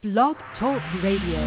Blog Talk Radio.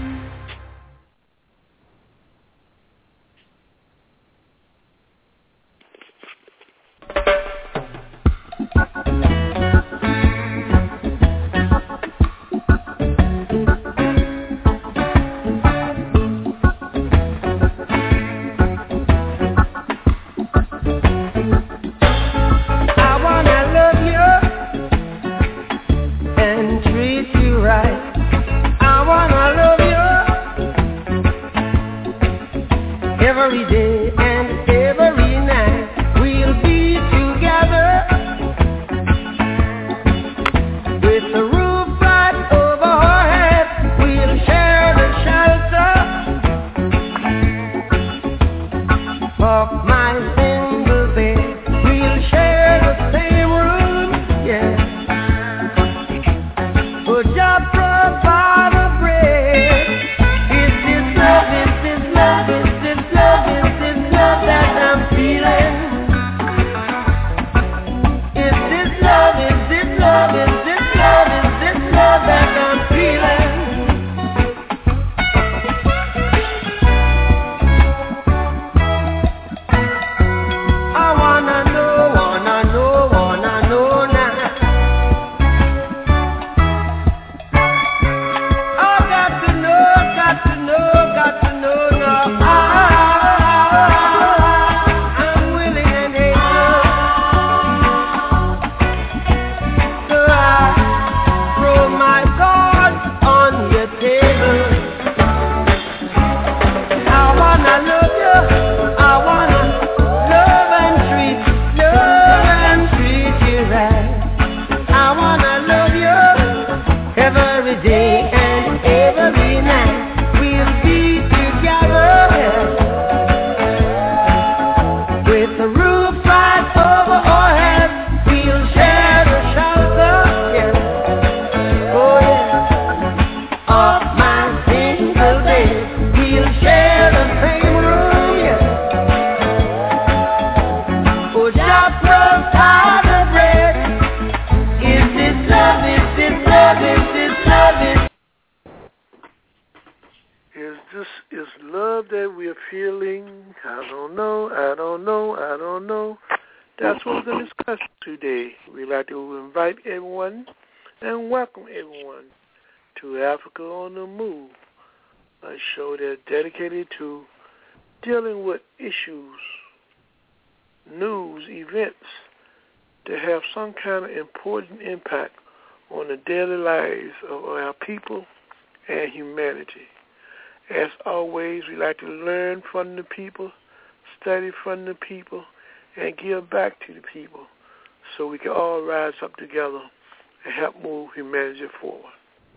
Study from the people, and give back to the people so we can all rise up together and help move humanity forward.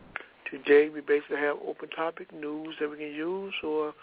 Today, we basically have open topic news that we can use or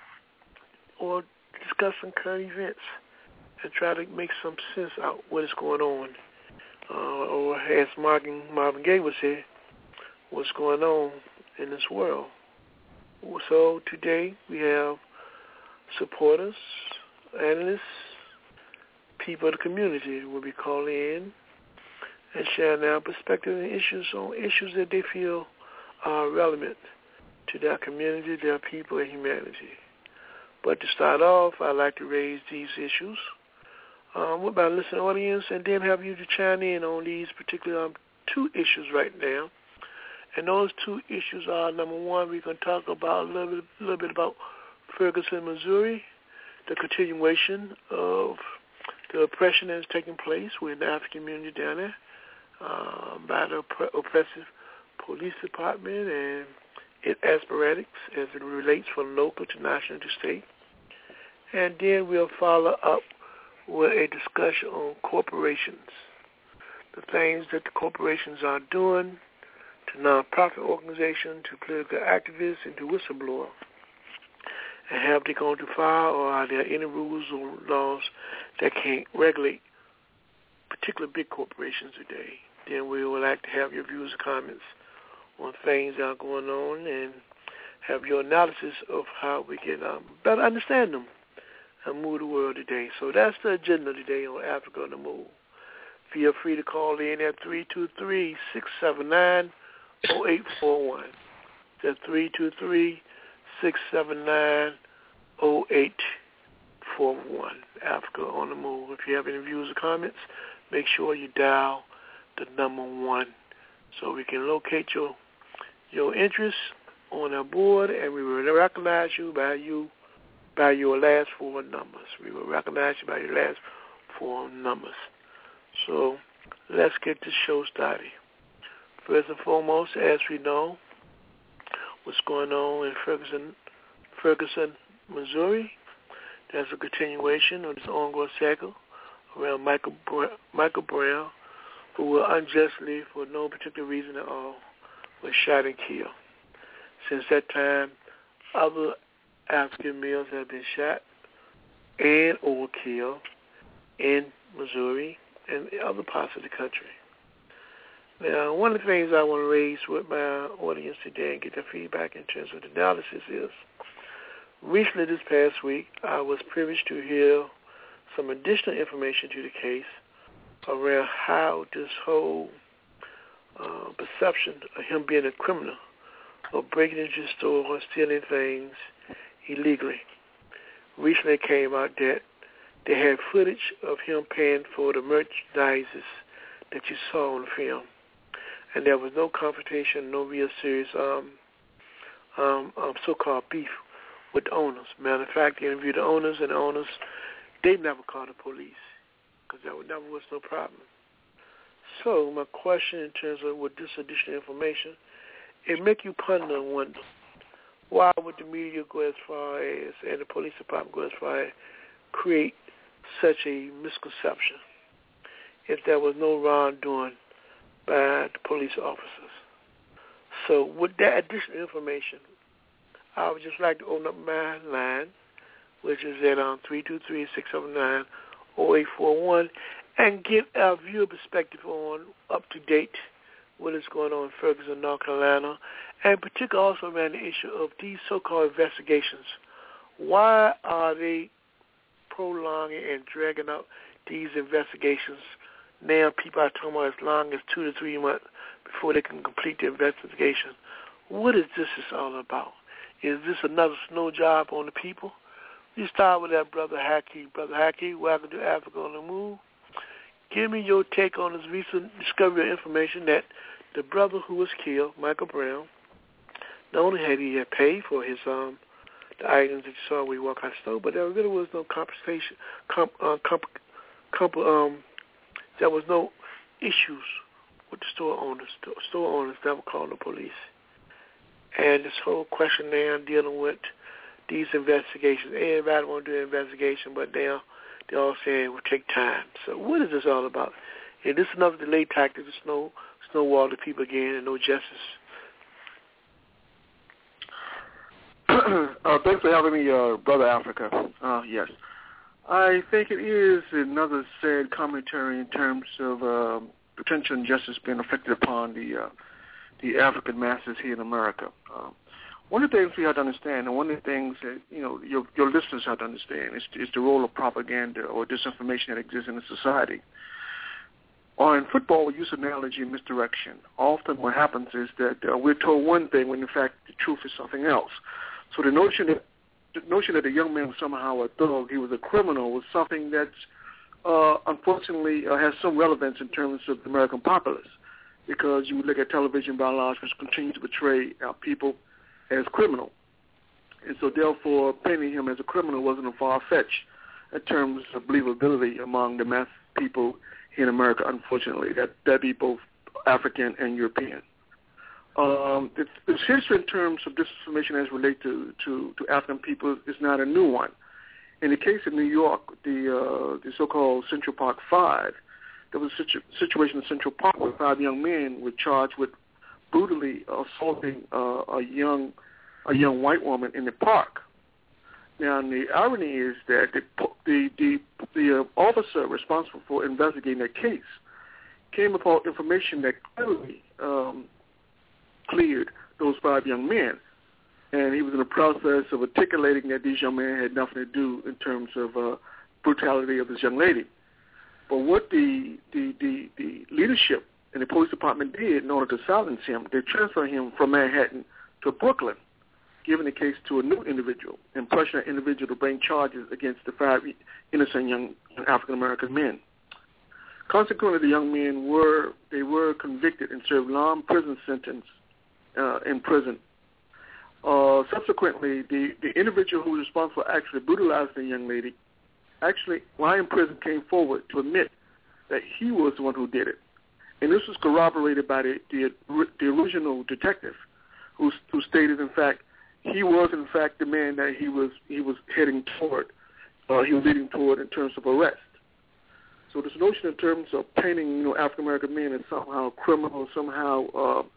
discuss some current events and try to make some sense out what is going on. Or as Marvin Gaye would say, what's going on in this world. So today, we have supporters, analysts, people of the community will be calling in and sharing their perspective and issues on issues that they feel are relevant to their community, their people, and humanity. But to start off, I'd like to raise these issues with my listening audience and then have you to chime in on these particular two issues right now. And those two issues are, number one, we're going to talk about a little bit about Ferguson, Missouri, the continuation of the oppression that is taking place within the African community down there by the oppressive police department and its aspiratics as it relates from local to national to state. And then we'll follow up with a discussion on corporations, the things that the corporations are doing to nonprofit organizations, to political activists, and to whistleblowers. And have they gone too far, or are there any rules or laws that can't regulate particular big corporations today? Then we would like to have your views and comments on things that are going on and have your analysis of how we can better understand them and move the world today. So that's the agenda today on Africa on the Move. Feel free to call in at 323-679-4669. 0841. That's 323-679-0841. Africa on the Move. If you have any views or comments, make sure you dial the number 1 so we can locate your interests on our board, and we will recognize you by your last 4 numbers. We will recognize you by your last 4 numbers. So let's get this show started. First and foremost, as we know, what's going on in Ferguson, Missouri. There's a continuation of this ongoing cycle around Michael Brown, who was unjustly, for no particular reason at all, was shot and killed. Since that time, other African males have been shot and or killed in Missouri and other parts of the country. Now, one of the things I want to raise with my audience today and get their feedback in terms of the analysis is, recently this past week, I was privileged to hear some additional information to the case around how this whole perception of him being a criminal or breaking into the store or stealing things illegally. Recently it came out that they had footage of him paying for the merchandises that you saw on the film. And there was no confrontation, no real serious so-called beef with the owners. Matter of fact, they interviewed the owners, and the owners, they never called the police because there never was no problem. So my question in terms of with this additional information, it make you ponder and wonder, why would the media go as far as, and the police department go as far as, create such a misconception if there was no wrongdoing by the police officers? So with that additional information, I would just like to open up my line, which is at 323-679-0841, and get our viewer perspective on up-to-date what is going on in Ferguson, North Carolina, and particularly also around the issue of these so-called investigations. Why are they prolonging and dragging out these investigations? Now people are talking about as long as 2 to 3 months before they can complete the investigation. What is this all about? Is this another snow job on the people? You start with that Brother Hackey. Brother Hackey, welcome to Africa on the Move. Give me your take on this recent discovery of information that the brother who was killed, Michael Brown, not only had he paid for his the items that you saw when we walk out the store, but there really was no compensation. There was no issues with the store owners. The store owners never called the police. And this whole question now dealing with these investigations. Everybody want to do an investigation, but they all say it will take time. So what is this all about? Is this another delay tactic to snowball the people again and no justice? Thanks for having me, Brother Africa. Yes. I think it is another sad commentary in terms of potential injustice being affected upon the African masses here in America. One of the things we have to understand, and one of the things that your listeners have to understand, is the role of propaganda or disinformation that exists in a society. Or in football, we use analogy of misdirection. Often what happens is that we're told one thing when in fact the truth is something else. So the notion that the young man was somehow a thug, he was a criminal, was something that unfortunately has some relevance in terms of the American populace, because you look at television by and large, which continue to portray our people as criminal. And so therefore painting him as a criminal wasn't a far-fetched in terms of believability among the mass people here in America, unfortunately. That be both African and European. This history in terms of disinformation as related to African people is not a new one. In the case of New York, the so-called Central Park Five, there was a situation in Central Park where 5 young men were charged with brutally assaulting a young white woman in the park. Now, the irony is that the officer responsible for investigating that case came upon information that clearly cleared those 5 young men, and he was in the process of articulating that these young men had nothing to do in terms of brutality of this young lady. But what the leadership and the police department did in order to silence him. They transferred him from Manhattan to Brooklyn, giving the case to a new individual and pressuring that individual to bring charges against the 5 innocent young African-American men. Consequently, the young men were convicted and served long prison sentence in prison. Subsequently, the individual who was responsible for actually brutalizing the young lady, actually, while in prison, came forward to admit that he was the one who did it. And this was corroborated by the original detective, who stated, in fact, he was, in fact, the man that he was heading toward, he was leading toward in terms of arrest. So this notion in terms of painting, African American men as somehow criminal, somehow,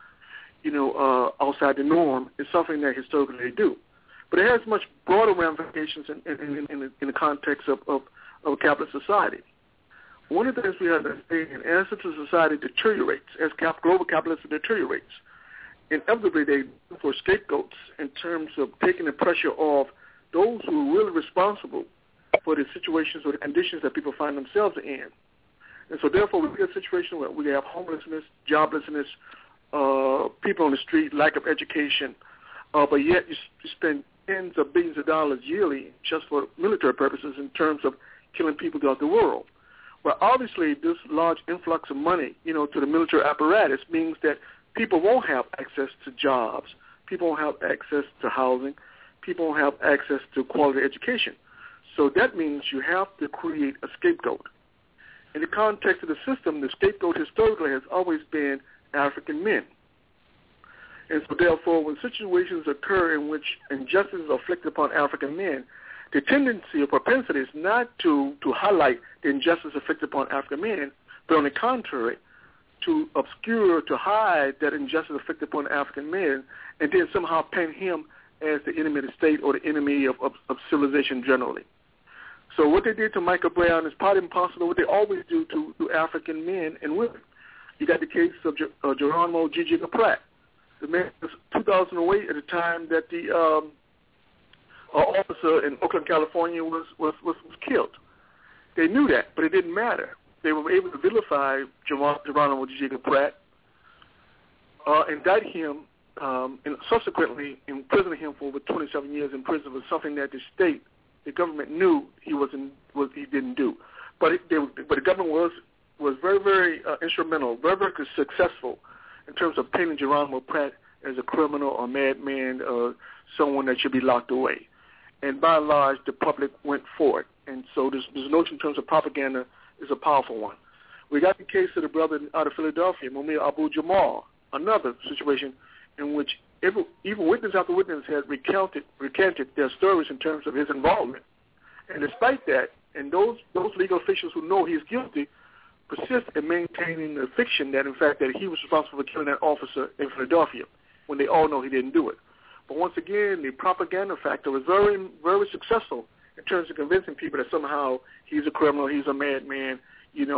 outside the norm, is something that historically they do. But it has much broader ramifications in the context of a capitalist society. One of the things we have to understand, as the society deteriorates, as global capitalism deteriorates, inevitably they look for scapegoats in terms of taking the pressure off those who are really responsible for the situations or the conditions that people find themselves in. And so therefore we get a situation where we have homelessness, joblessness, people on the street, lack of education, but yet you spend tens of billions of dollars yearly just for military purposes in terms of killing people throughout the world. Well, obviously this large influx of money, to the military apparatus means that people won't have access to jobs, people won't have access to housing, people won't have access to quality education. So that means you have to create a scapegoat. In the context of the system, the scapegoat historically has always been African men. And so therefore, when situations occur in which injustice is afflicted upon African men, the tendency or propensity is not to highlight the injustice afflicted upon African men, but on the contrary, to obscure, to hide that injustice afflicted upon African men, and then somehow paint him as the enemy of the state or the enemy of civilization generally. So what they did to Michael Brown is part and parcel of what they always do to African men and women. You got the case of Geronimo G. Pratt. The man was 2008 at the time that the officer in Oakland, California was killed. They knew that, but it didn't matter. They were able to vilify Geronimo G. Pratt, indict him, and subsequently imprison him for over 27 years in prison for something that the government knew he didn't do. But the government was very, very instrumental, very, very successful in terms of painting Geronimo Pratt as a criminal or madman or someone that should be locked away. And by and large, the public went for it. And so this notion in terms of propaganda is a powerful one. We got the case of the brother out of Philadelphia, Mumia Abu-Jamal, another situation in which even witness after witness had recanted their stories in terms of his involvement. And despite that, and those legal officials who know he's guilty persist in maintaining the fiction that, in fact, that he was responsible for killing that officer in Philadelphia when they all know he didn't do it. But once again, the propaganda factor was very, very successful in terms of convincing people that somehow he's a criminal, he's a madman, he's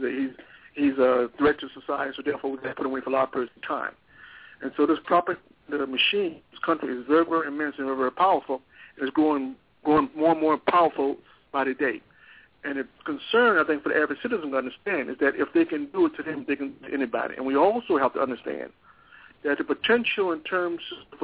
a threat to society, so therefore we have to put him away for a long period of time. And so this propaganda machine, this country, is very, very immense and very, very powerful, and it's growing more and more powerful by the day. And the concern, I think, for the average citizen to understand is that if they can do it to them, they can do it to anybody. And we also have to understand that the potential in terms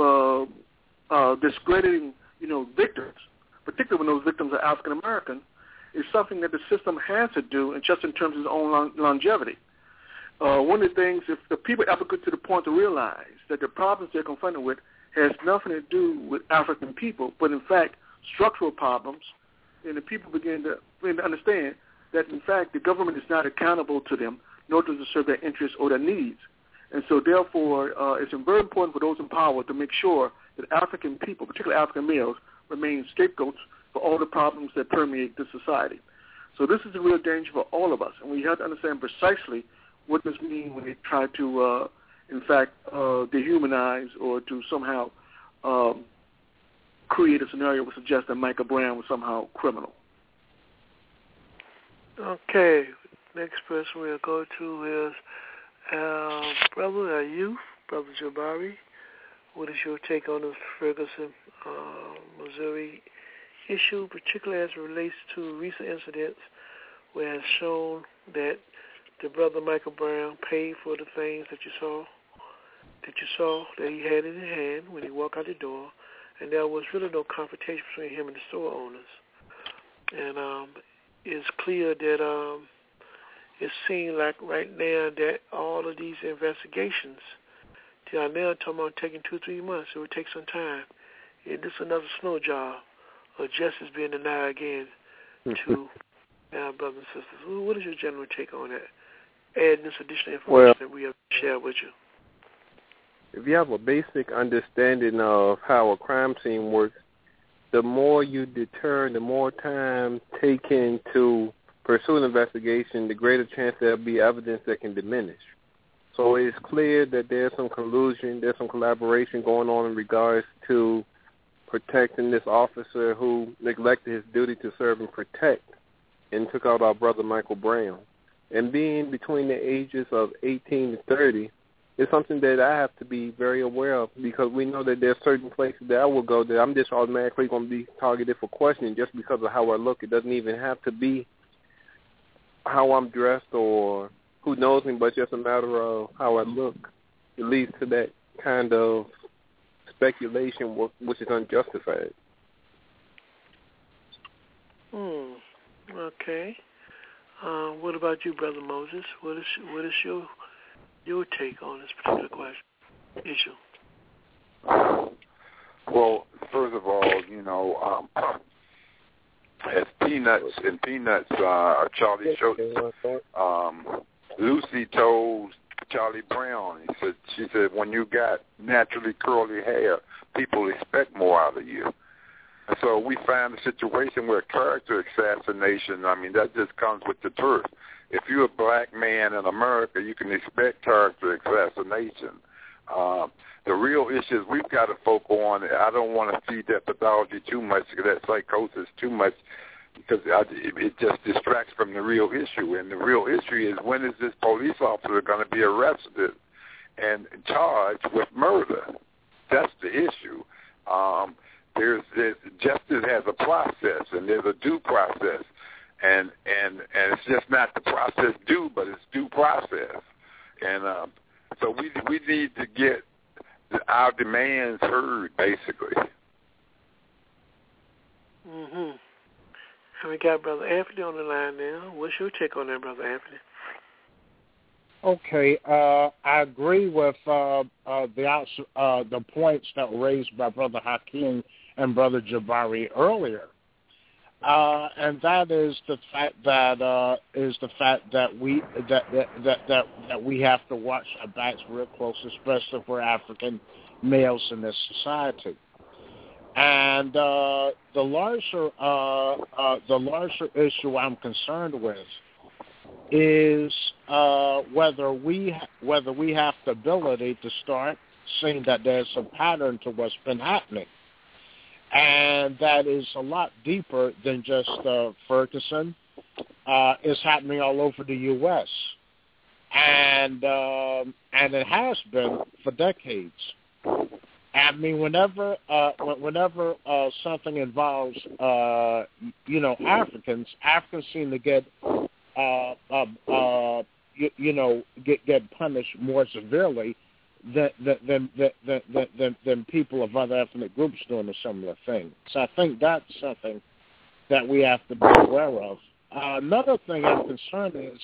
of discrediting, victims, particularly when those victims are African American, is something that the system has to do, and just in terms of its own longevity. One of the things, if the people ever get to the point to realize that the problems they're confronted with has nothing to do with African people, but in fact structural problems, and the people begin to understand that, in fact, the government is not accountable to them, nor does it serve their interests or their needs. And so, therefore, it's very important for those in power to make sure that African people, particularly African males, remain scapegoats for all the problems that permeate this society. So this is a real danger for all of us, and we have to understand precisely what this means when they try to, dehumanize or to somehow create a scenario which suggests that Michael Brown was somehow criminal. Okay, next person we'll go to is Brother Jabari. What is your take on this Ferguson, Missouri issue, particularly as it relates to recent incidents where it's shown that the brother Michael Brown paid for the things that you saw that he had in his hand when he walked out the door, and there was really no confrontation between him and the store owners. And it's clear that it seems like right now that all of these investigations, they are now talking about taking 2-3 months. It would take some time. This is another snow job of justice being denied again to our brothers and sisters. What is your general take on that? Adding this additional information that we have shared with you. If you have a basic understanding of how a crime scene works, the more you deter, the more time taken to pursue an investigation, the greater chance there'll be evidence that can diminish. So it's clear that there's some collusion, there's some collaboration going on in regards to protecting this officer who neglected his duty to serve and protect and took out our brother Michael Brown. And being between the ages of 18 to 30 is something that I have to be very aware of, because we know that there are certain places that I will go that I'm just automatically going to be targeted for questioning just because of how I look. It doesn't even have to be how I'm dressed or who knows me, but just a matter of how I look. It leads to that kind of speculation which is unjustified. Okay. What about you, Brother Moses? What is your take on this particular issue? Well, first of all, as Peanuts, Charlie Schultz, Lucy told Charlie Brown, she said, when you got naturally curly hair, people expect more out of you. And so we find a situation where character assassination, that just comes with the birth. If you're a black man in America, you can expect character assassination. The real issues we've got to focus on, I don't want to feed that pathology too much, that psychosis too much, because it just distracts from the real issue. And the real issue is, when is this police officer going to be arrested and charged with murder? That's the issue. There's justice has a process, and there's a due process, and it's just not the process due, but it's due process. And so we need to get our demands heard, basically. Mm-hmm. And we got Brother Anthony on the line now. What's your take on that, Brother Anthony? Okay, I agree with the points that were raised by Brother Hakeem and Brother Jabari earlier, and that is the fact that we have to watch our backs real close, especially for African males in this society. And the larger issue I'm concerned with is whether we have the ability to start seeing that there's a pattern to what's been happening, and that is a lot deeper than just Ferguson. It's happening all over the U.S. and it has been for decades. I mean, whenever something involves Africans seem to get get punished more severely than people of other ethnic groups doing a similar thing. So I think that's something that we have to be aware of. Another thing I'm concerned is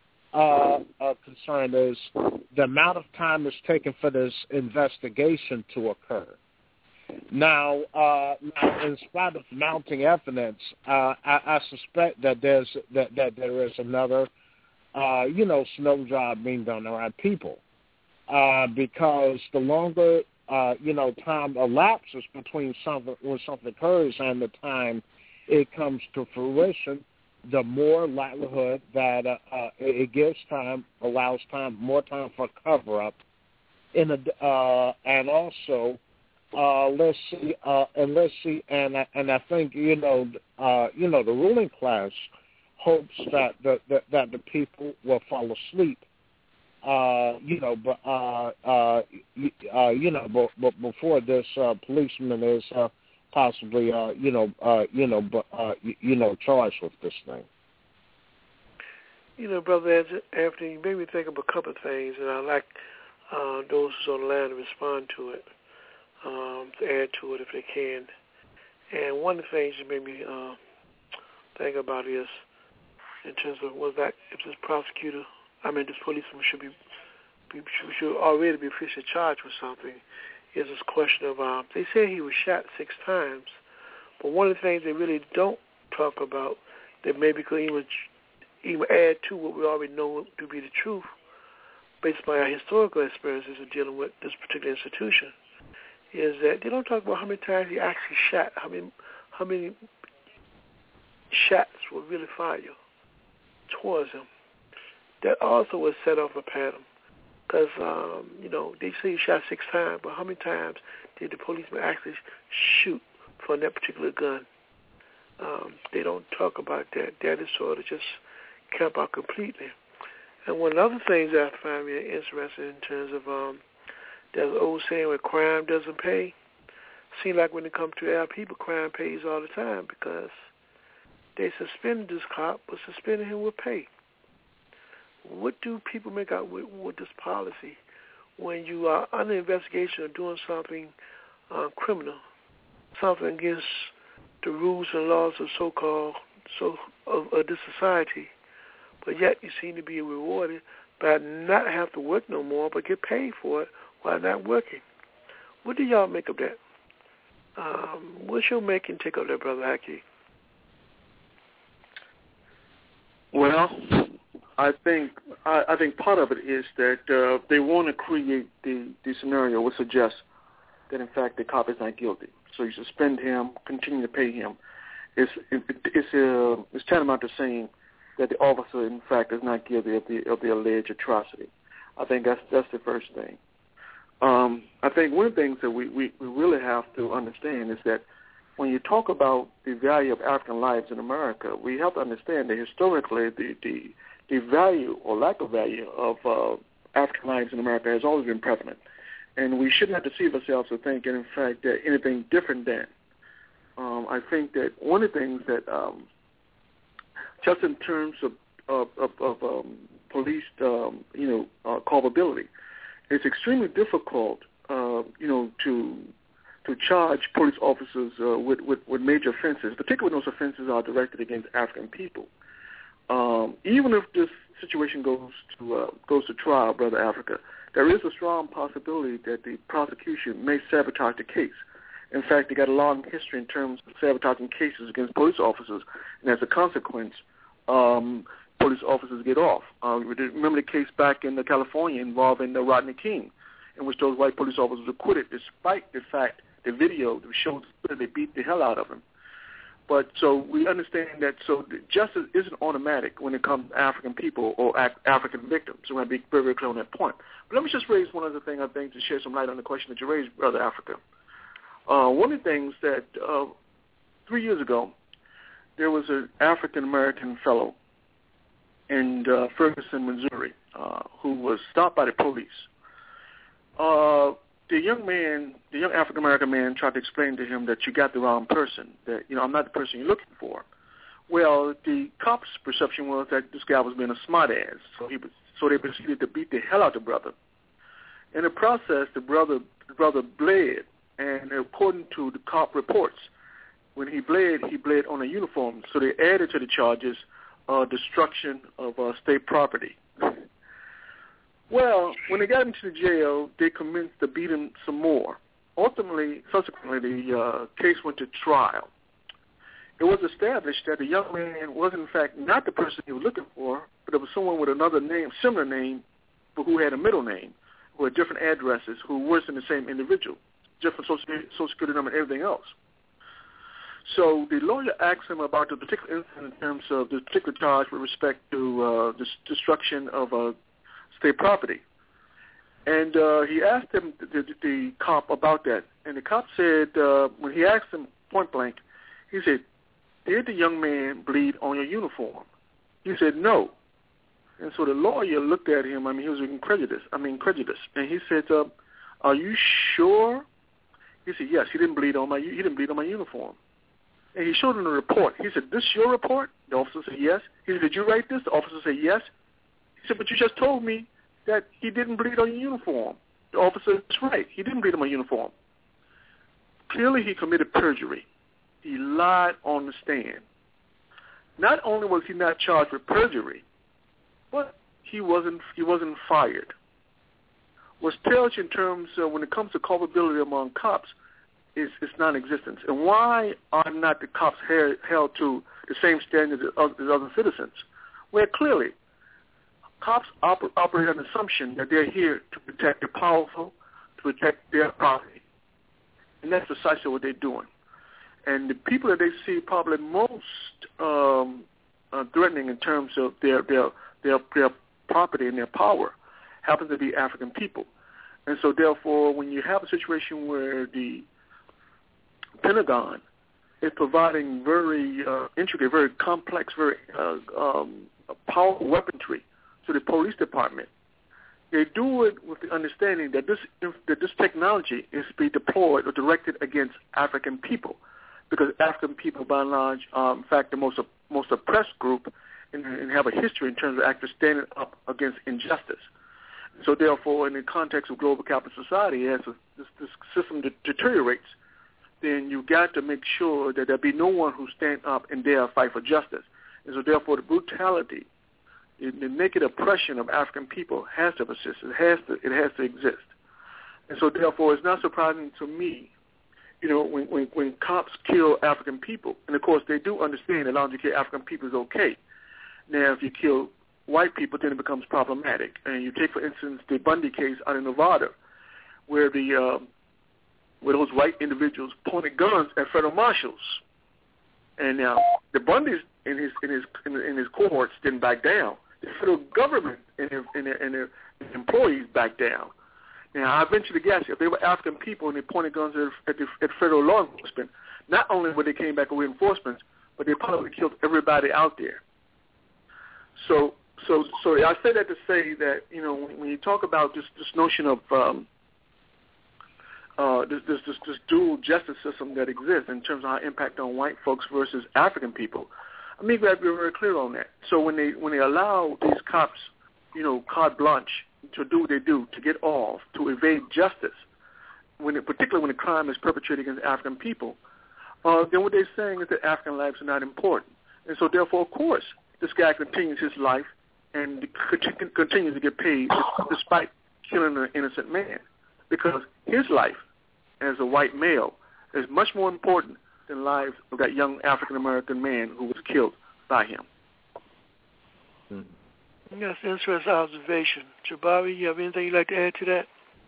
the amount of time it's taken for this investigation to occur. Now, in spite of mounting evidence, I suspect that there is another, snow job being done around people, because the longer, time elapses between when something occurs and the time it comes to fruition, the more likelihood that it gives more time for cover-up, and also. Let's see, and I think the ruling class hopes that the people will fall asleep, but before this policeman is possibly charged with this thing. Brother Anthony, you made me think of a couple of things, and I'd like those who's on the line to respond to it, to add to it if they can. And one of the things you made me think about is, in terms of if this policeman should already be officially charged with something, is this question of, they say he was shot 6 times, but one of the things they really don't talk about that maybe could even add to what we already know to be the truth, based on our historical experiences of dealing with this particular institution, is that they don't talk about how many times he actually shot, how many shots were really fired towards him. That also would set off a pattern, because they say he shot 6 times, but how many times did the policeman actually shoot from that particular gun? They don't talk about that. That is sort of just kept out completely. And one of the other things that I find really interesting in terms of there's an old saying where crime doesn't pay. Seems like when it comes to our people, crime pays all the time, because they suspended this cop, but suspending him with pay. What do people make out with this policy when you are under investigation or doing something criminal, something against the rules and laws of of this society, but yet you seem to be rewarded by not have to work no more, but get paid for it while not working? What do y'all make of that? What's your making take of that, Brother Haki? Well, I think part of it is that they want to create the scenario which suggests that in fact the cop is not guilty. So you suspend him, continue to pay him. It's tantamount to saying that the officer in fact is not guilty of the alleged atrocity. I think that's the first thing. I think one of the things that we really have to understand is that when you talk about the value of African lives in America, we have to understand that historically the value or lack of value of African lives in America has always been prevalent. And we shouldn't have to deceive ourselves to think, in fact, that anything different than. I think that one of the things that, just in terms of police, culpability, it's extremely difficult, to charge police officers with major offenses, particularly when those offenses are directed against African people. Even if this situation goes to trial, Brother Africa, there is a strong possibility that the prosecution may sabotage the case. In fact, they got a long history in terms of sabotaging cases against police officers, and as a consequence, police officers get off. Remember the case back in California involving Rodney King, in which those white police officers were acquitted despite the fact the video showed that they beat the hell out of him. But so we understand that justice isn't automatic when it comes to African people or African victims. So we're going to be very, very clear on that point. But let me just raise one other thing, I think, to shed some light on the question that you raised, Brother Africa. One of the things that 3 years ago, there was an African-American fellow in Ferguson, Missouri, who was stopped by the police. The young African-American man tried to explain to him that you got the wrong person, that, I'm not the person you're looking for. Well, the cop's perception was that this guy was being a smartass, so they proceeded to beat the hell out of the brother. In the process, the brother bled, and according to the cop reports, when he bled on a uniform, so they added to the charges destruction of state property. Well, when they got him to the jail, they commenced to beat him some more. Subsequently, the case went to trial. It was established that the young man was, in fact, not the person he was looking for, but it was someone with another name, similar name, but who had a middle name, who had different addresses, who wasn't the same individual, different social security number and everything else. So the lawyer asked him about the particular incident in terms of the particular charge with respect to the destruction of state property. And he asked him, the cop, about that. And the cop said, when he asked him point blank, he said, "Did the young man bleed on your uniform?" He said, "No." And so the lawyer looked at him. He was incredulous. And he said, "Are you sure?" He said, "Yes, he didn't bleed on my uniform." And he showed him the report. He said, "This your report?" The officer said, "Yes." He said, "Did you write this?" The officer said, "Yes." He said, "But you just told me that he didn't bleed on your uniform." The officer is right. He didn't bleed on my uniform. Clearly, he committed perjury. He lied on the stand. Not only was he not charged with perjury, but he wasn't fired. What's tells you in terms of when it comes to culpability among cops is non-existent. And why are not the cops held to the same standards as other citizens? Well, clearly, cops operate on the assumption that they're here to protect the powerful, to protect their property. And that's precisely what they're doing. And the people that they see probably most threatening in terms of their property and their power happen to be African people. And so, therefore, when you have a situation where the Pentagon is providing very intricate, very complex, very powerful weaponry to the police department, they do it with the understanding that this technology is to be deployed or directed against African people, because African people, by and large, in fact, the most oppressed group and have a history in terms of actually standing up against injustice. So, therefore, in the context of global capitalist society, as this system deteriorates, then you've got to make sure that there be no one who stand up and dare fight for justice. And so, therefore, the brutality, the naked oppression of African people has to persist. It has to exist. And so, therefore, it's not surprising to me, when cops kill African people, and of course they do understand that as long as you kill African people is okay. Now, if you kill white people, then it becomes problematic. And you take, for instance, the Bundy case out in Nevada, where where those white individuals pointed guns at federal marshals, and now the Bundys in his cohorts didn't back down. The federal government and their employees backed down. Now, I venture to guess if they were African people and they pointed guns at federal law enforcement, not only would they came back with reinforcements, but they probably killed everybody out there. So I say that to say that when you talk about this notion of this dual justice system that exists in terms of how it impact on white folks versus African people, I mean, we have to be very clear on that. So when they allow these cops, carte blanche to do what they do, to get off, to evade justice, particularly when the crime is perpetrated against African people, then what they're saying is that African lives are not important. And so, therefore, of course, this guy continues his life and continues to get paid despite killing an innocent man, because his life as a white male is much more important than the lives of that young African-American man who was killed by him. That's an interesting observation. Jabari, you have anything you'd like to add to that?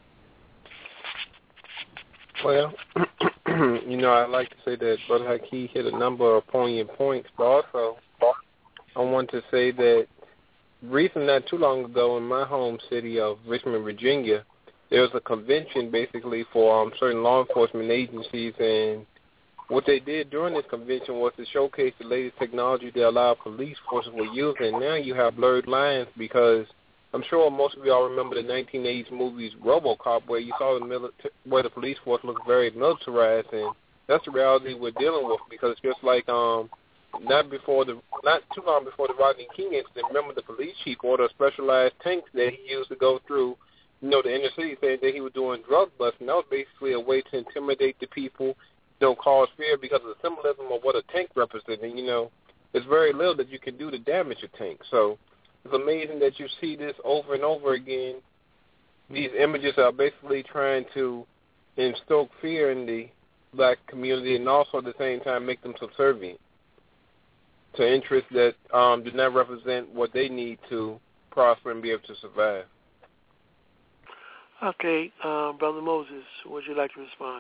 Well, I'd like to say that Brother Haki hit a number of poignant points, but also I want to say that recently, not too long ago, in my home city of Richmond, Virginia, there was a convention basically for certain law enforcement agencies, and what they did during this convention was to showcase the latest technology that a lot of police forces were using. Now you have blurred lines, because I'm sure most of y'all remember the 1980s movies RoboCop, where you saw where the police force looked very militarized, and that's the reality we're dealing with, because it's just like not too long before the Rodney King incident, remember the police chief ordered specialized tanks that he used to go through, the inner city, saying that he was doing drug busting. That was basically a way to intimidate the people, don't cause fear, because of the symbolism of what a tank represents. And, it's very little that you can do to damage a tank. So it's amazing that you see this over and over again. These images are basically trying to instill fear in the black community, and also at the same time make them subservient to interests that do not represent what they need to prosper and be able to survive. Okay, Brother Moses, would you like to respond?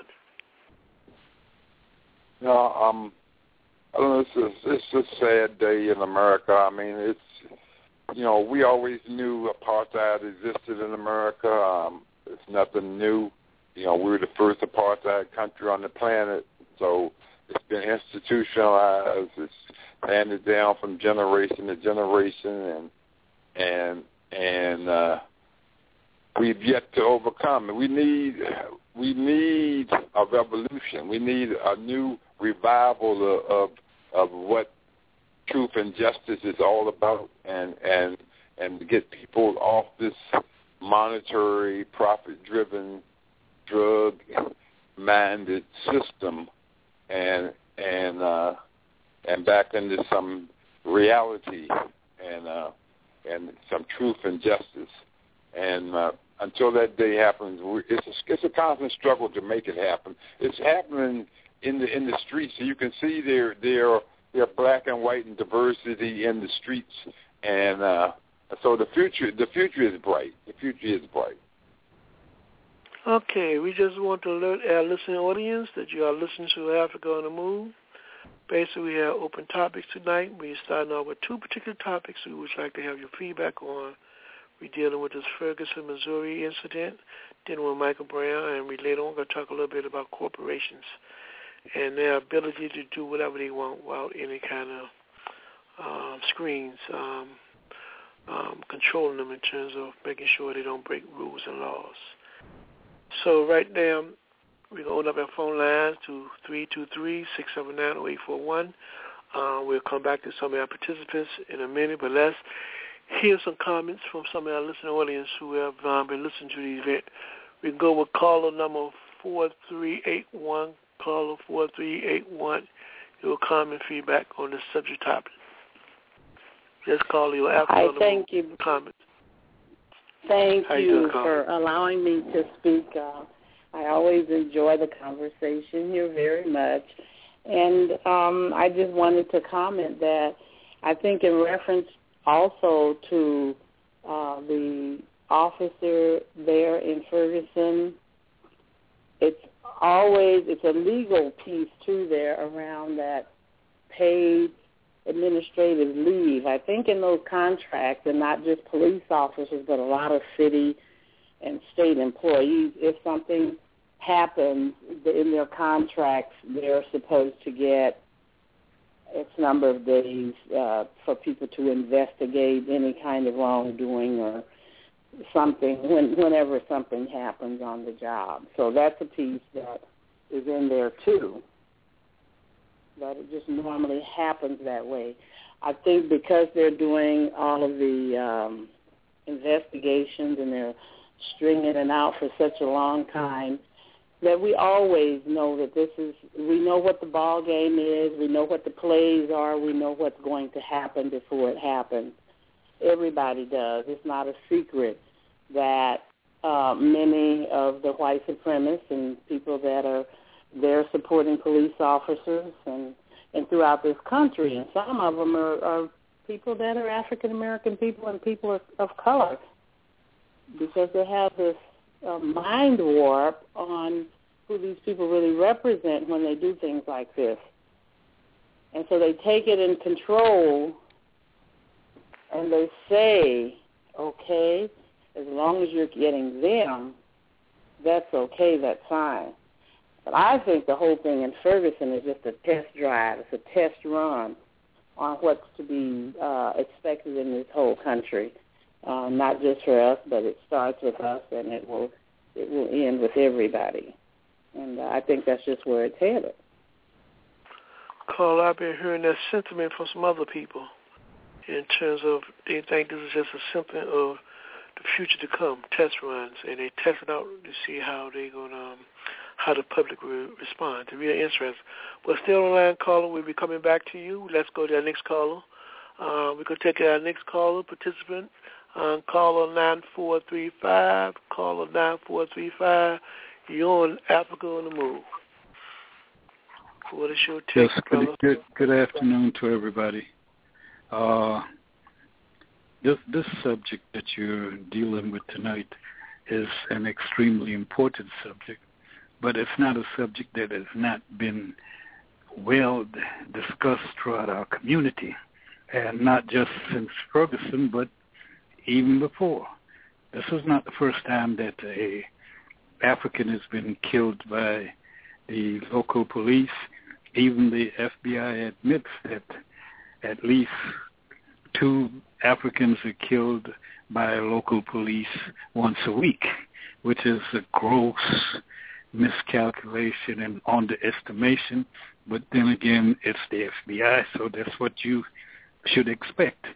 I don't know, it's a sad day in America. I mean, it's, we always knew apartheid existed in America. It's nothing new. We were the first apartheid country on the planet, so it's been institutionalized. It's handed down from generation to generation, and we've yet to overcome it. We need a revolution. We need a new revival of what truth and justice is all about, and to get people off this monetary, profit-driven, drug-minded system, and back into some reality and some truth and justice. And until that day happens, it's a constant struggle to make it happen. It's happening in the streets. So you can see there are black and white and diversity in the streets, and so the future is bright. The future is bright. Okay, we just want to alert our listening audience that you are listening to Africa on the Move. Basically, we have open topics tonight. We're starting off with two particular topics we would like to have your feedback on. We're dealing with this Ferguson, Missouri incident, dealing with Michael Brown, and we later on going to talk a little bit about corporations and their ability to do whatever they want without any kind of screens controlling them in terms of making sure they don't break rules and laws. So right now, we're going to open up our phone lines to 323-679-0841. We'll come back to some of our participants in a minute, but let's hear some comments from some of our listening audience who have been listening to the event. We can go with caller number 4381. Caller 4381. Your comment, feedback on this subject topic. Just call your Hi, thank you. Comments. Thank you for allowing me to speak. I always enjoy the conversation here very much. And I just wanted to comment that I think in reference also to the officer there in Ferguson, it's a legal piece too there around that paid administrative leave. I think in those contracts, and not just police officers, but a lot of city and state employees, if something happens in their contracts, they're supposed to get X number of days for people to investigate any kind of wrongdoing or something whenever something happens on the job. So that's a piece that is in there too. That it just normally happens that way. I think because they're doing all of the investigations and they're stringing it out for such a long time, that we always know that we know what the ball game is, we know what the plays are, we know what's going to happen before it happens. Everybody does. It's not a secret that many of the white supremacists and people that are there supporting police officers and throughout this country, and some of them are people that are African-American people and people of color, because they have this mind warp on who these people really represent when they do things like this. And so they take it in control and they say, okay, as long as you're getting them, that's okay, that's fine. But I think the whole thing in Ferguson is just a test drive. It's a test run on what's to be expected in this whole country, not just for us, but it starts with us and it will end with everybody. And I think that's just where it's headed. Carl, I've been hearing that sentiment from some other people in terms of they think this is just a symptom of the future to come, test runs, and they test it out to see how they're going to how the public will respond. It's really interesting. But still on the line, caller, we'll be coming back to you. Let's go to our next caller. We're going to take our next caller, participant, caller 9435. Caller 9435. You're on Africa on the Move. What is your take, brother? Good afternoon to everybody. This subject that you're dealing with tonight is an extremely important subject, but it's not a subject that has not been well discussed throughout our community, and not just since Ferguson, but even before. This is not the first time that a African has been killed by the local police. Even the FBI admits that at least 2 Africans are killed by local police once a week, which is a gross miscalculation and underestimation, but then again, it's the FBI, so that's what you should expect.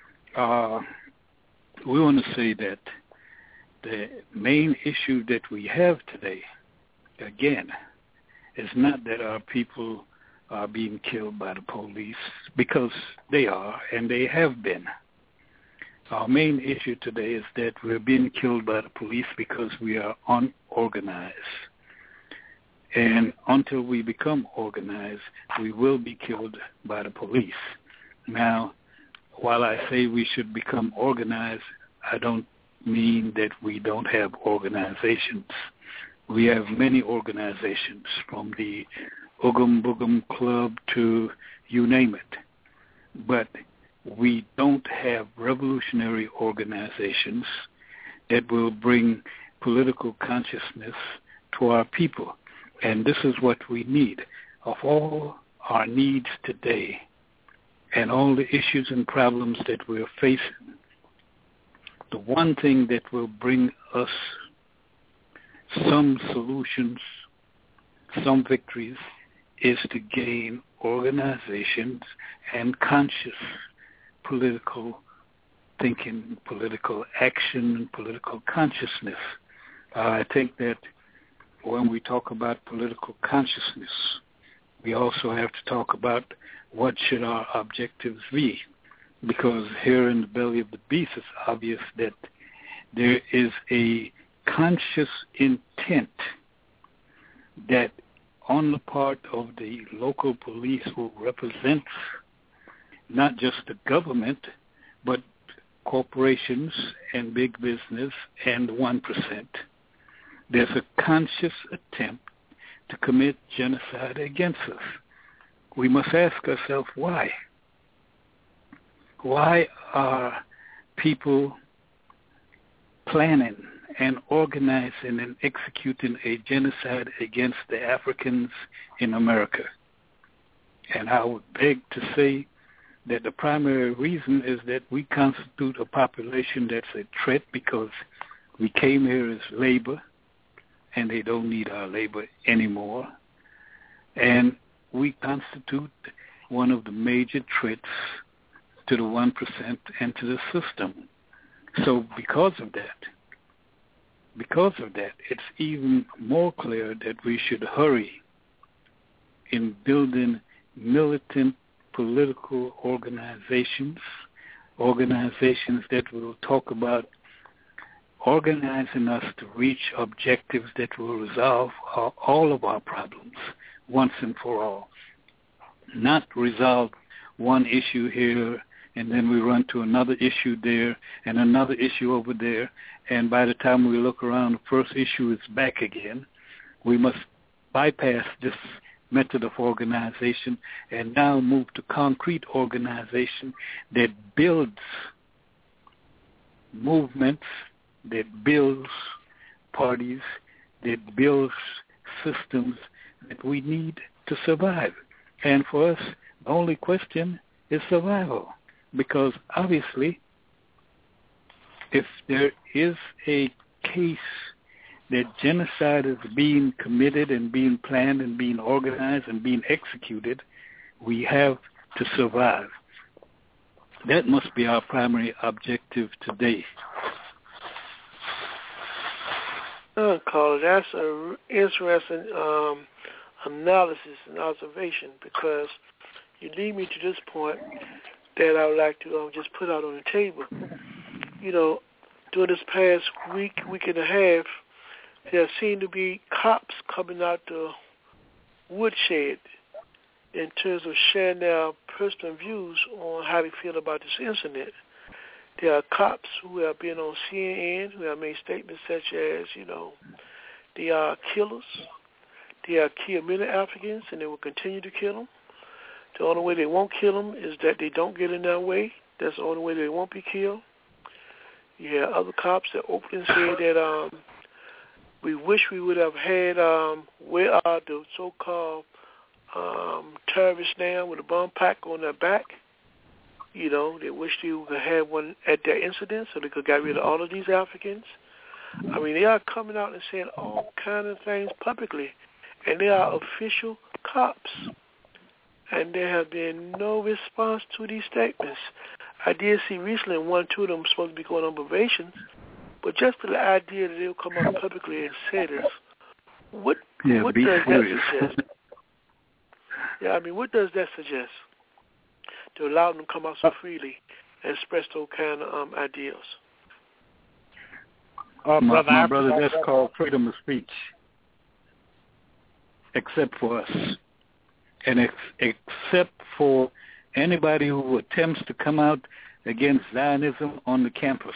We want to say that the main issue that we have today, again, is not that our people are being killed by the police, because they are, and they have been. Our main issue today is that we're being killed by the police because we are unorganized. And until we become organized, we will be killed by the police. Now, while I say we should become organized, I don't mean that we don't have organizations. We have many organizations, from the Oogum Boogum Club to you name it. But we don't have revolutionary organizations that will bring political consciousness to our people. And this is what we need. Of all our needs today and all the issues and problems that we're facing, the one thing that will bring us some solutions, some victories, is to gain organizations and conscious political thinking, political action, and political consciousness. I think that when we talk about political consciousness, we also have to talk about what should our objectives be. Because here in the belly of the beast, it's obvious that there is a conscious intent that on the part of the local police who represents not just the government, but corporations and big business and 1%. There's a conscious attempt to commit genocide against us. We must ask ourselves why. Why are people planning and organizing and executing a genocide against the Africans in America? And I would beg to say that the primary reason is that we constitute a population that's a threat because we came here as labor, and they don't need our labor anymore. And we constitute one of the major threats to the 1% and to the system. So because of that, it's even more clear that we should hurry in building militant political organizations that will talk about organizing us to reach objectives that will resolve all of our problems once and for all. Not resolve one issue here and then we run to another issue there and another issue over there, and by the time we look around, the first issue is back again. We must bypass this method of organization and now move to concrete organization that builds movements, that builds parties, that builds systems that we need to survive. And for us, the only question is survival. Because obviously, if there is a case that genocide is being committed and being planned and being organized and being executed, we have to survive. That must be our primary objective today. Carla, that's an interesting analysis and observation, because you lead me to this point that I would like to just put out on the table. You know, during this past week and a half, there seemed to be cops coming out the woodshed in terms of sharing their personal views on how they feel about this incident. There are cops who have been on CNN who have made statements such as, you know, they are killers, they have killed many Africans and they will continue to kill them. The only way they won't kill them is that they don't get in their way. That's the only way they won't be killed. You have other cops that openly say that we wish we would have had where are the so-called terrorists now with a bomb pack on their back. You know, they wish they could have one at that incident so they could get rid of all of these Africans. I mean, they are coming out and saying all kind of things publicly, and they are official cops. And there have been no response to these statements. I did see recently one or two of them supposed to be going on probation, but just the idea that they'll come out publicly and say this, what does that suggest? Yeah, I mean, what does that suggest? To allow them to come out so freely and express those kind of ideals. My brother, that's called freedom of speech, except for us. And except for anybody who attempts to come out against Zionism on the campus.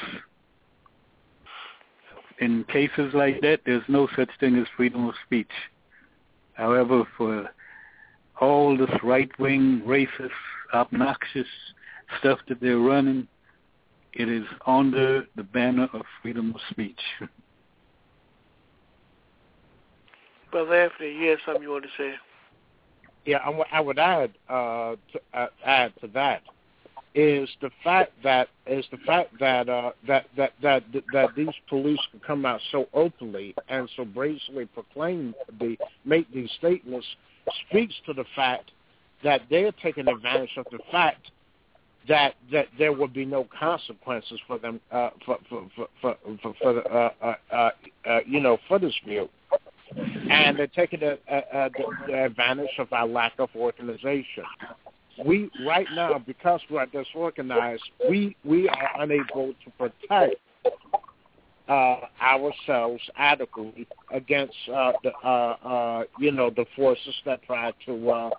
In cases like that, there's no such thing as freedom of speech. However, for all this right-wing, racist, obnoxious stuff that they're running, it is under the banner of freedom of speech. Brother Anthony, you had something you want to say? Yeah, I would add to that is the fact that these police can come out so openly and so brazenly make these statements speaks to the fact that they're taking advantage of the fact that there will be no consequences for them for this view. And they're taking advantage of our lack of organization. We, right now, because we're disorganized, we are unable to protect ourselves adequately against the forces that try to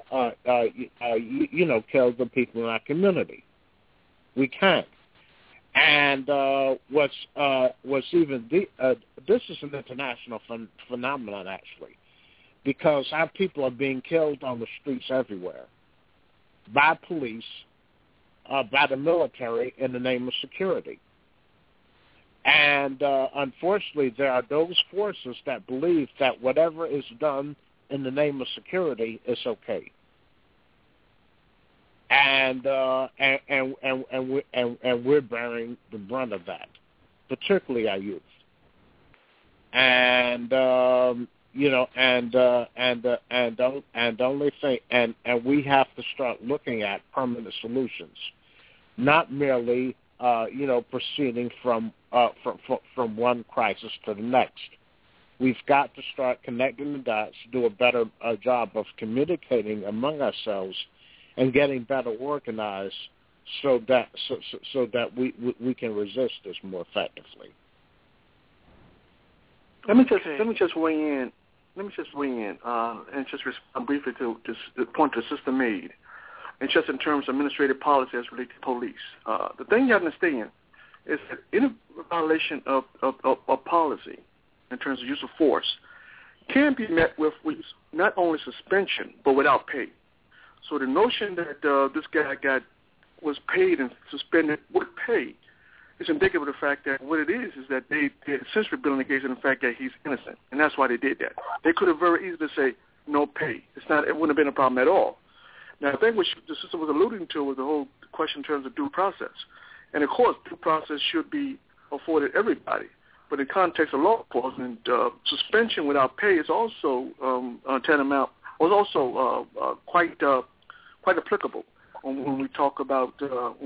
kill the people in our community. We can't. And what's even this is an international phenomenon, actually, because our people are being killed on the streets everywhere by police, by the military in the name of security. And unfortunately, there are those forces that believe that whatever is done in the name of security is okay. And we're bearing the brunt of that, particularly our youth. And we have to start looking at permanent solutions, not merely proceeding from one crisis to the next. We've got to start connecting the dots, do a better job of communicating among ourselves, and getting better organized, so that we can resist this more effectively. Let me just weigh in. And just respond briefly to the point the sister made, and just in terms of administrative policy as related to police. The thing you have to understand is that any violation of policy in terms of use of force can be met with not only suspension but without pay. So the notion that this guy was paid and suspended with pay is indicative of the fact that what it is that they essentially building the case in the fact that he's innocent, and that's why they did that. They could have very easily say no pay. It wouldn't have been a problem at all. Now, I think what the sister was alluding to was the whole question in terms of due process, and of course, due process should be afforded everybody. But in context of law enforcement, suspension without pay is also tantamount. Was also quite applicable when we talk about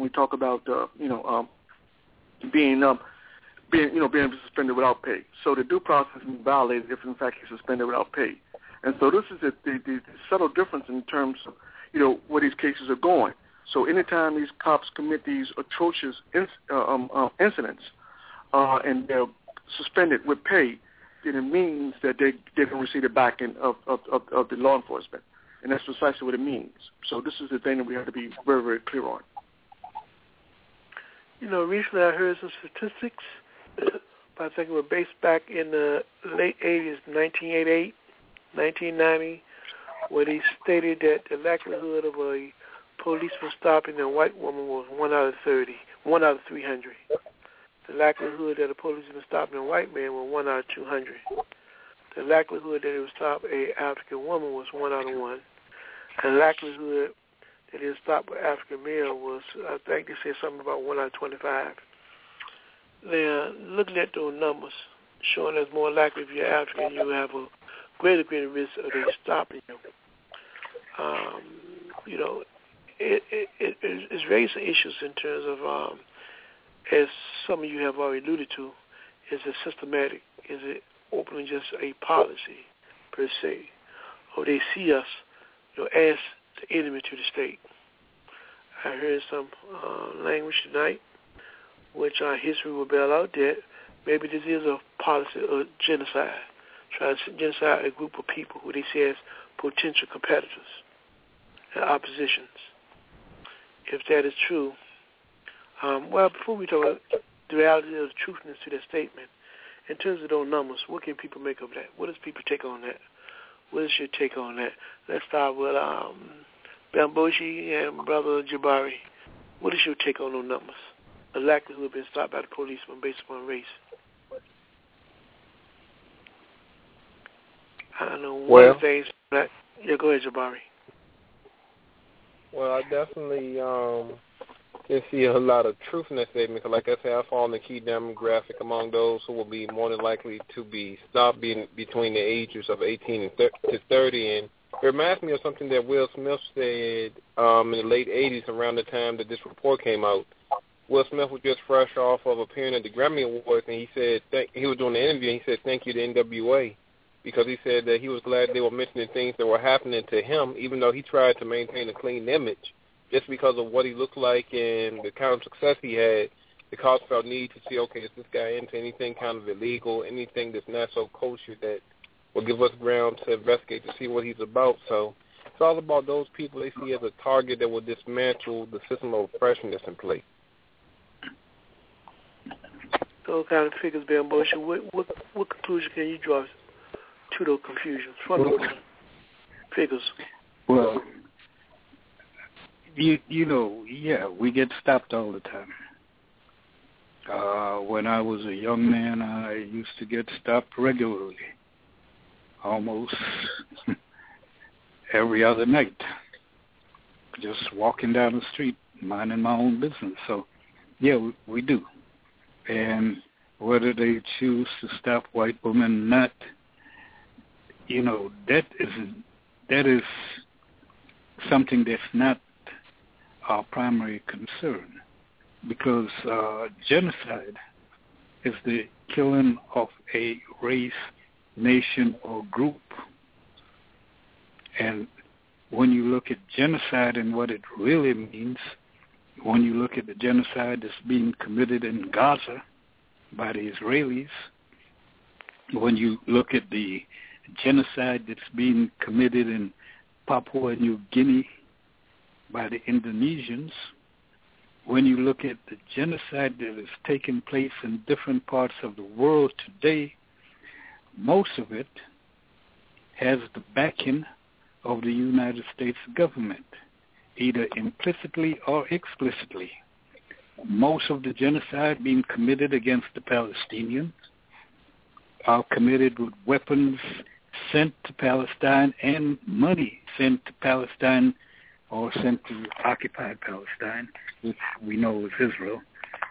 being suspended without pay. So the due process is violated if in fact he's suspended without pay. And so this is the subtle difference in terms of where these cases are going. So anytime these cops commit these atrocious incidents and they're suspended with pay, then it means that they're going to receive the backing of the law enforcement. And that's precisely what it means. So this is the thing that we have to be very, very clear on. Recently I heard some statistics, but I think it was based back in the late 80s, 1988, 1990, where they stated that the likelihood of a policeman stopping a white woman was 1 out of 30, 1 out of 300. The likelihood that a policeman stopping a white man was 1 out of 200. The likelihood that it would stop a African woman was 1 out of 1. And the likelihood that it would stop an African male was, I think they said something about 1 out of 25. they're looking at those numbers, showing that's more likely if you're African, you have a greater risk of they stopping you. It's raising issues in terms of, as some of you have already alluded to, is it systematic? Is it openly just a policy per se? Or they see us, as the enemy to the state? I heard some language tonight, which our history will bear out that maybe this is a policy of genocide, trying to genocide a group of people who they see as potential competitors and oppositions. If that is true, before we talk about the reality of the truthness to that statement, in terms of those numbers, what can people make of that? What does people take on that? What is your take on that? Let's start with Bamboshi and Brother Jabari. What is your take on those numbers? The likelihood of being stopped by the policeman based upon race. I don't know. One of the things that... Yeah, go ahead, Jabari. Well, I definitely can see a lot of truth in that statement. Because like I said, I fall in the key demographic among those who will be more than likely to be stopped between the ages of 18 to 30. And it reminds me of something that Will Smith said in the late 80s around the time that this report came out. Will Smith was just fresh off of appearing at the Grammy Awards, and he said he was doing the interview, and he said thank you to NWA, because he said that he was glad they were mentioning things that were happening to him, even though he tried to maintain a clean image, just because of what he looked like and the kind of success he had. The cops felt need to see, okay, is this guy into anything kind of illegal, anything that's not so kosher that will give us ground to investigate to see what he's about. So it's all about those people they see as a target that will dismantle the system of oppression that's in place. Those kind of figures, Bamboshi, what conclusion can you draw to those confusions from those figures? Well, we get stopped all the time. When I was a young man, I used to get stopped regularly, almost every other night, just walking down the street, minding my own business. So, yeah, we do. And whether they choose to stop white women or not, that is something that's not our primary concern, because genocide is the killing of a race, nation, or group. And when you look at genocide and what it really means, when you look at the genocide that's being committed in Gaza by the Israelis, when you look at the genocide that's being committed in Papua New Guinea by the Indonesians, when you look at the genocide that is taking place in different parts of the world today, most of it has the backing of the United States government, either implicitly or explicitly. Most of the genocide being committed against the Palestinians are committed with weapons sent to Palestine and money sent to Palestine or sent to occupied Palestine, which we know is Israel,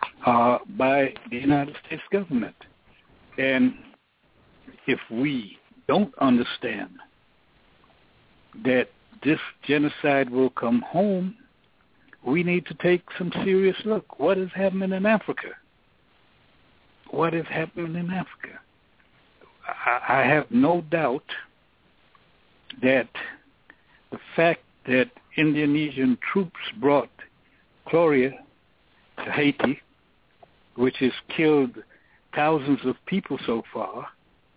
by the United States government. And if we don't understand that this genocide will come home, we need to take some serious look. What is happening in Africa? What is happening in Africa? I have no doubt that the fact that Indonesian troops brought cholera to Haiti, which has killed thousands of people so far,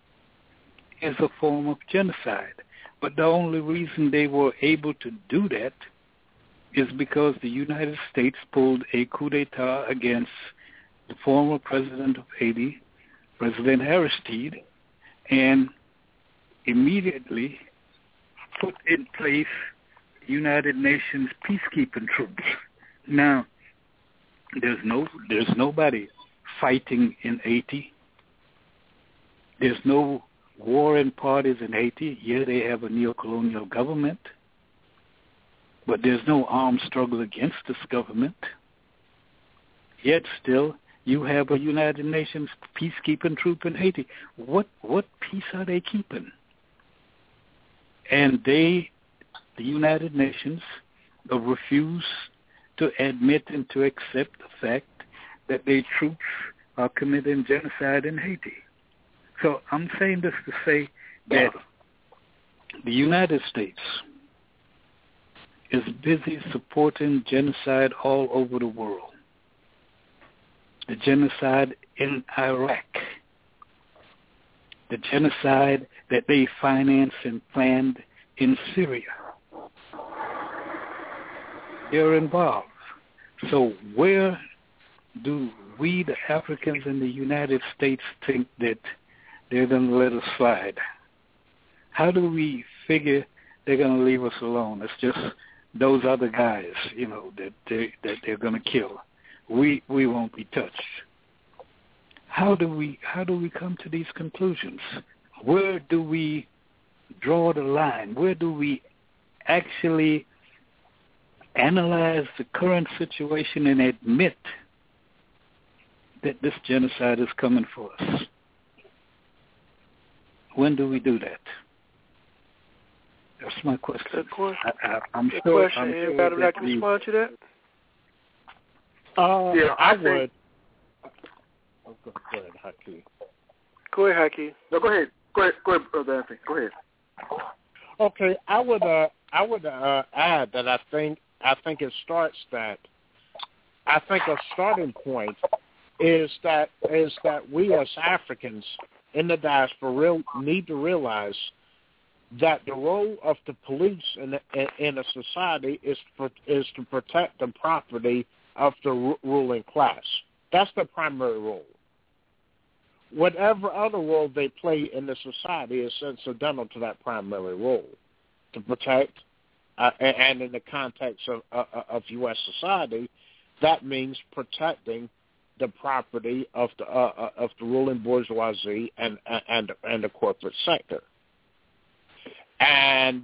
is a form of genocide. But the only reason they were able to do that is because the United States pulled a coup d'etat against the former president of Haiti, President Aristide, and immediately put in place United Nations peacekeeping troops. Now, there's nobody fighting in Haiti. There's no warring parties in Haiti. Yeah, they have a neo-colonial government, but there's no armed struggle against this government. Yet still, You have a United Nations peacekeeping troop in Haiti. What peace are they keeping? And the United Nations, refuse to admit and to accept the fact that their troops are committing genocide in Haiti. So I'm saying this to say that the United States is busy supporting genocide all over the world. The genocide in Iraq, the genocide that they financed and planned in Syria. They're involved. So where do we, the Africans in the United States, think that they're going to let us slide? How do we figure they're going to leave us alone? It's just those other guys, that they're going to kill. We won't be touched. How do we come to these conclusions? Where do we draw the line? Where do we actually analyze the current situation and admit that this genocide is coming for us? When do we do that? That's my question. Good question. I'm Good sure. question. Anybody that can respond to that? I would. Oh, go ahead, Haki. Go ahead, Haki. No, go ahead. Go ahead, Brother Anthony. Go ahead. Okay, I would add that I think it starts that. I think a starting point is that we as Africans in the diaspora need to realize that the role of the police in a society is to protect the property of the ruling class. That's the primary role. Whatever other role they play in the society is incidental to that primary role, to protect. And in the context of U.S. society, that means protecting the property of the ruling bourgeoisie and the corporate sector. And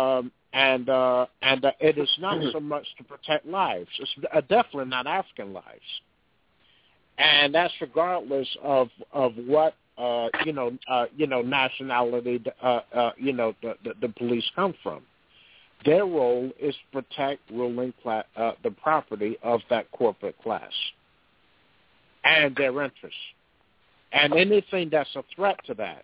it is not so much to protect lives. It's definitely not African lives. And that's regardless of what nationality the police come from. Their role is to protect the property of that corporate class and their interests. And anything that's a threat to that,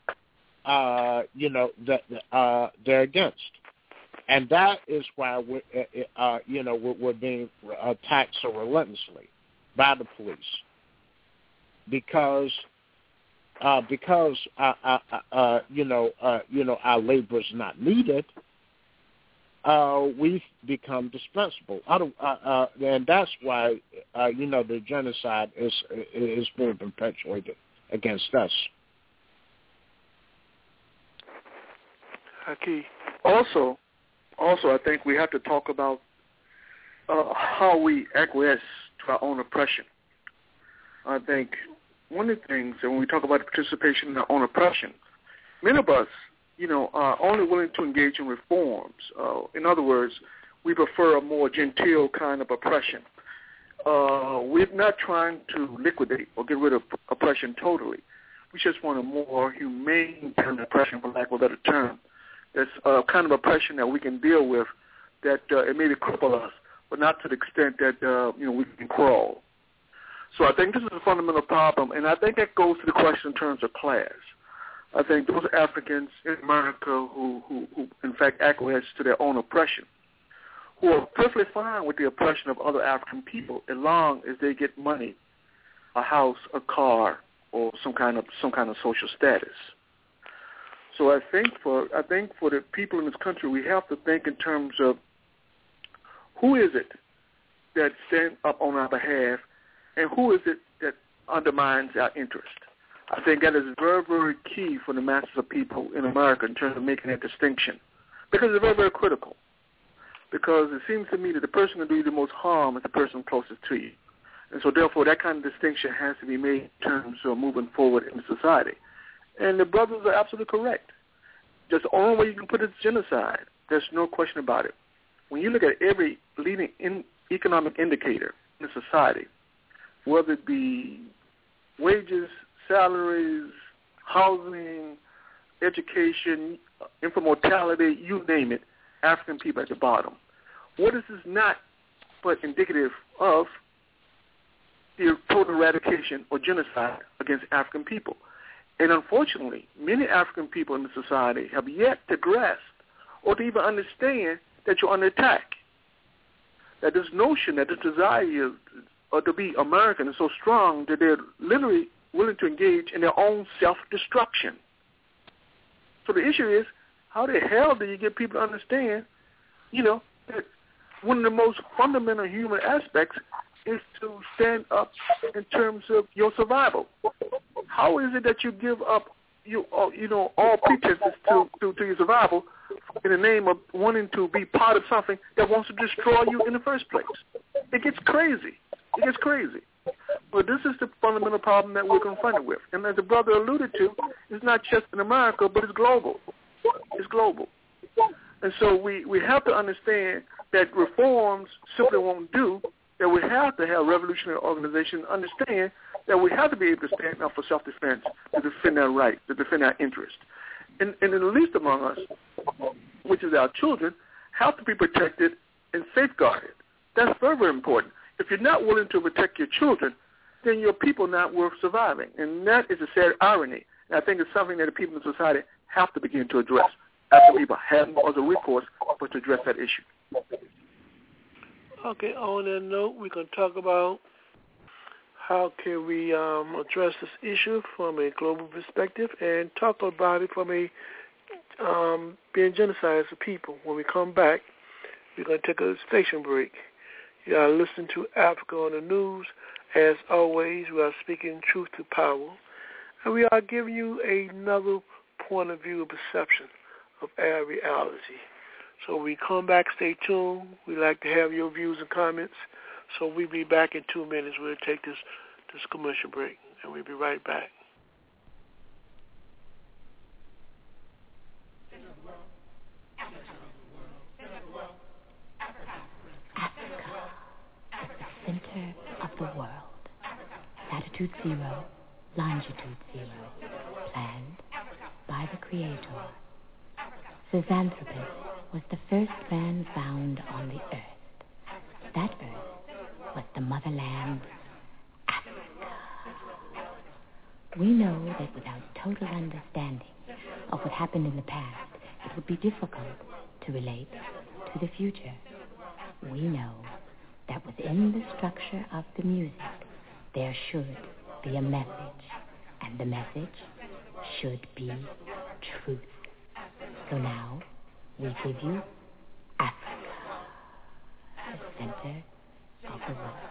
they're against. And that is why we're being attacked so relentlessly by the police, because our labor is not needed. We've become dispensable, and that's why the genocide is being perpetuated against us. Haki. Also, I think we have to talk about how we acquiesce to our own oppression. I think one of the things, and when we talk about participation in our own oppression, many of us, are only willing to engage in reforms. In other words, we prefer a more genteel kind of oppression. We're not trying to liquidate or get rid of oppression totally. We just want a more humane kind of oppression, for lack of a better term. That's a kind of oppression that we can deal with, that it maybe cripple us, but not to the extent that we can crawl. So I think this is a fundamental problem, and I think that goes to the question in terms of class. I think those Africans in America who in fact acquiesce to their own oppression, who are perfectly fine with the oppression of other African people as long as they get money, a house, a car, or some kind of social status. So I think for the people in this country, we have to think in terms of who is it that stands up on our behalf, and who is it that undermines our interest. I think that is very, very key for the masses of people in America in terms of making that distinction, because it's very, very critical. Because it seems to me that the person who do you the most harm is the person closest to you. And so therefore that kind of distinction has to be made in terms of moving forward in society. And the brothers are absolutely correct. Just the only way you can put it is genocide. There's no question about it. When you look at every leading economic indicator in society, whether it be wages, salaries, housing, education, infant mortality, you name it, African people at the bottom. What is this not but indicative of the total eradication or genocide against African people? And unfortunately, many African people in the society have yet to grasp or to even understand that you're under attack. That this notion that this desire to be American is so strong that they're literally willing to engage in their own self-destruction. So the issue is, how the hell do you get people to understand, that one of the most fundamental human aspects is to stand up in terms of your survival? How is it that you give up all pretenses to your survival in the name of wanting to be part of something that wants to destroy you in the first place? It gets crazy. But this is the fundamental problem that we're confronted with. And as the brother alluded to, it's not just in America, but it's global. It's global. And so we have to understand that reforms simply won't do, that we have to have revolutionary organizations understand that we have to be able to stand up for self-defense, to defend our rights, to defend our interests. And the least among us, which is our children, have to be protected and safeguarded. That's very, very important. If you're not willing to protect your children, then your people are not worth surviving. And that is a sad irony. And I think it's something that the people in society have to begin to address. After people have no other recourse but to address that issue. Okay, on that note, we can talk about how can we address this issue from a global perspective and talk about it from a being genocide as a people. When we come back, we're going to take a station break. You are listening to Africa on the News. As always, we are speaking truth to power. And we are giving you another point of view of perception of our reality. So we come back, stay tuned. We like to have your views and comments. So we'll be back in 2 minutes. We'll take this commercial break, and we'll be right back. Center of the world. Latitude 0, longitude 0. Planned by the Creator. Cisanthropus was the first man found on the earth. That earth was the motherland, Africa. We know that without total understanding of what happened in the past, it would be difficult to relate to the future. We know that within the structure of the music, there should be a message, and the message should be truth. So now, we give you Africa, the center of the world.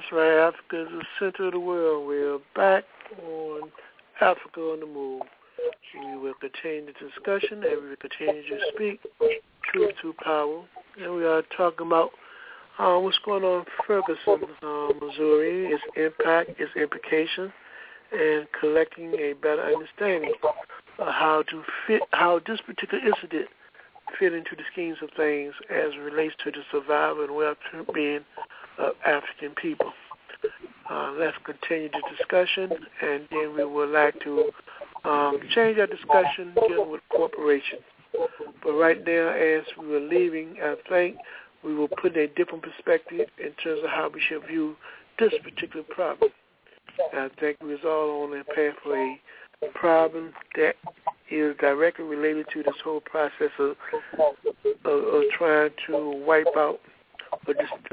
right. Africa is the center of the world. We're back on Africa on the Move. We will continue the discussion and we will continue to speak truth to power. And we are talking about what's going on in Ferguson, Missouri, its impact, its implications, and collecting a better understanding of how this particular incident fit into the schemes of things as it relates to the survival and well-being of African people. Let's continue the discussion, and then we would like to change our discussion dealing with corporations. But right now, as we were leaving, I think we will put a different perspective in terms of how we should view this particular problem. I think we was all on a path for a problem that is directly related to this whole process of trying to wipe out or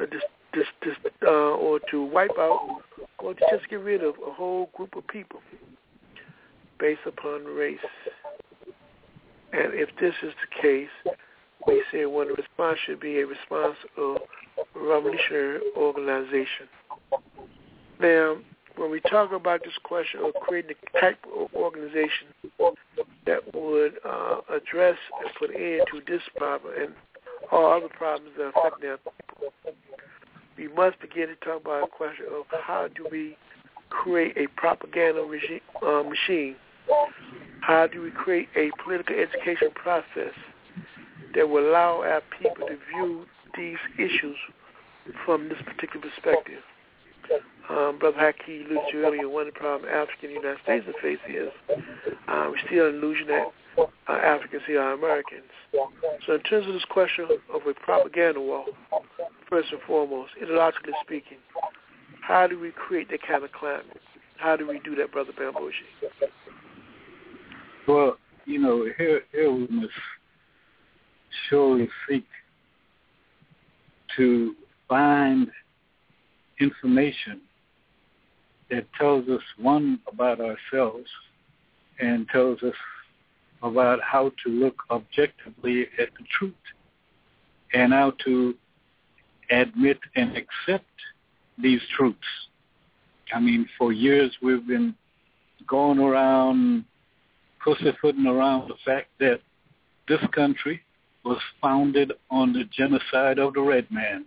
to just get rid of a whole group of people based upon race. And if this is the case, we say one of the response should be a response of revolutionary organization. Now, when we talk about this question of creating a type of organization that would address and put an end to this problem and all other problems that affect our people, we must begin to talk about a question of how do we create a propaganda machine? How do we create a political education process that will allow our people to view these issues from this particular perspective? Brother Haki alluded to earlier, one of the problems African and the United States are facing is we're still an illusion that Africans here are Americans. So in terms of this question of a propaganda wall, first and foremost, ideologically speaking, how do we create that kind of climate? How do we do that, Brother Bambushi? Well, here we must surely seek to find information that tells us, one, about ourselves and tells us about how to look objectively at the truth and how to admit and accept these truths. I mean, for years we've been going around, pussyfooting around the fact that this country was founded on the genocide of the red man.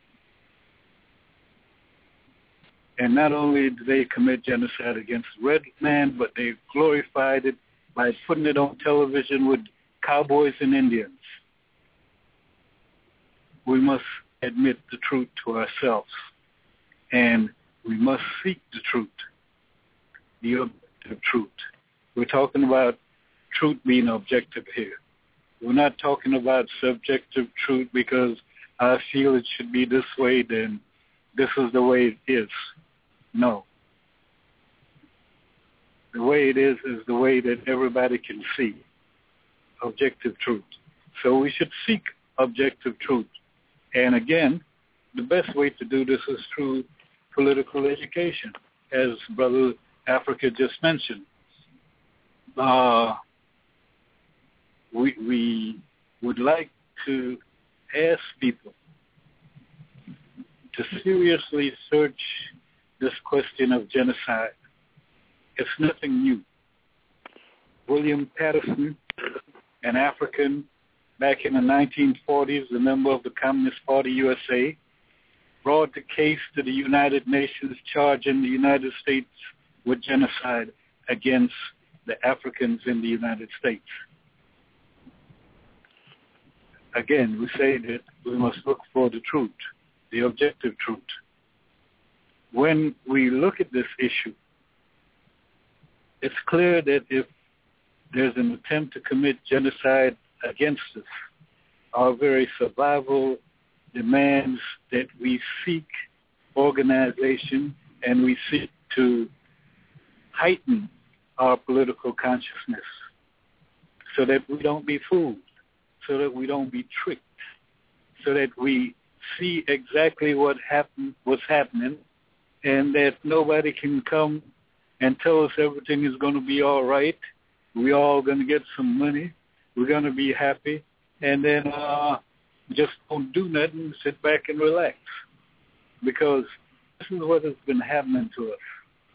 And not only did they commit genocide against the red man, but they glorified it by putting it on television with cowboys and Indians. We must admit the truth to ourselves, and we must seek the truth, the objective truth. We're talking about truth being objective here. We're not talking about subjective truth because I feel it should be this way, then this is the way it is. No. The way it is the way that everybody can see objective truth. So we should seek objective truth. And again, the best way to do this is through political education, as Brother Africa just mentioned. We would like to ask people to seriously search this question of genocide. It's nothing new. William Patterson, an African, back in the 1940s, a member of the Communist Party USA, brought the case to the United Nations charging the United States with genocide against the Africans in the United States. Again, we say that we must look for the truth, the objective truth. When we look at this issue, it's clear that if there's an attempt to commit genocide against us, our very survival demands that we seek organization and we seek to heighten our political consciousness so that we don't be fooled, so that we don't be tricked, so that we see exactly what's happening, and that nobody can come and tell us everything is going to be all right. We're all going to get some money. We're going to be happy, and then just don't do nothing, sit back and relax. Because This is what has been happening to us.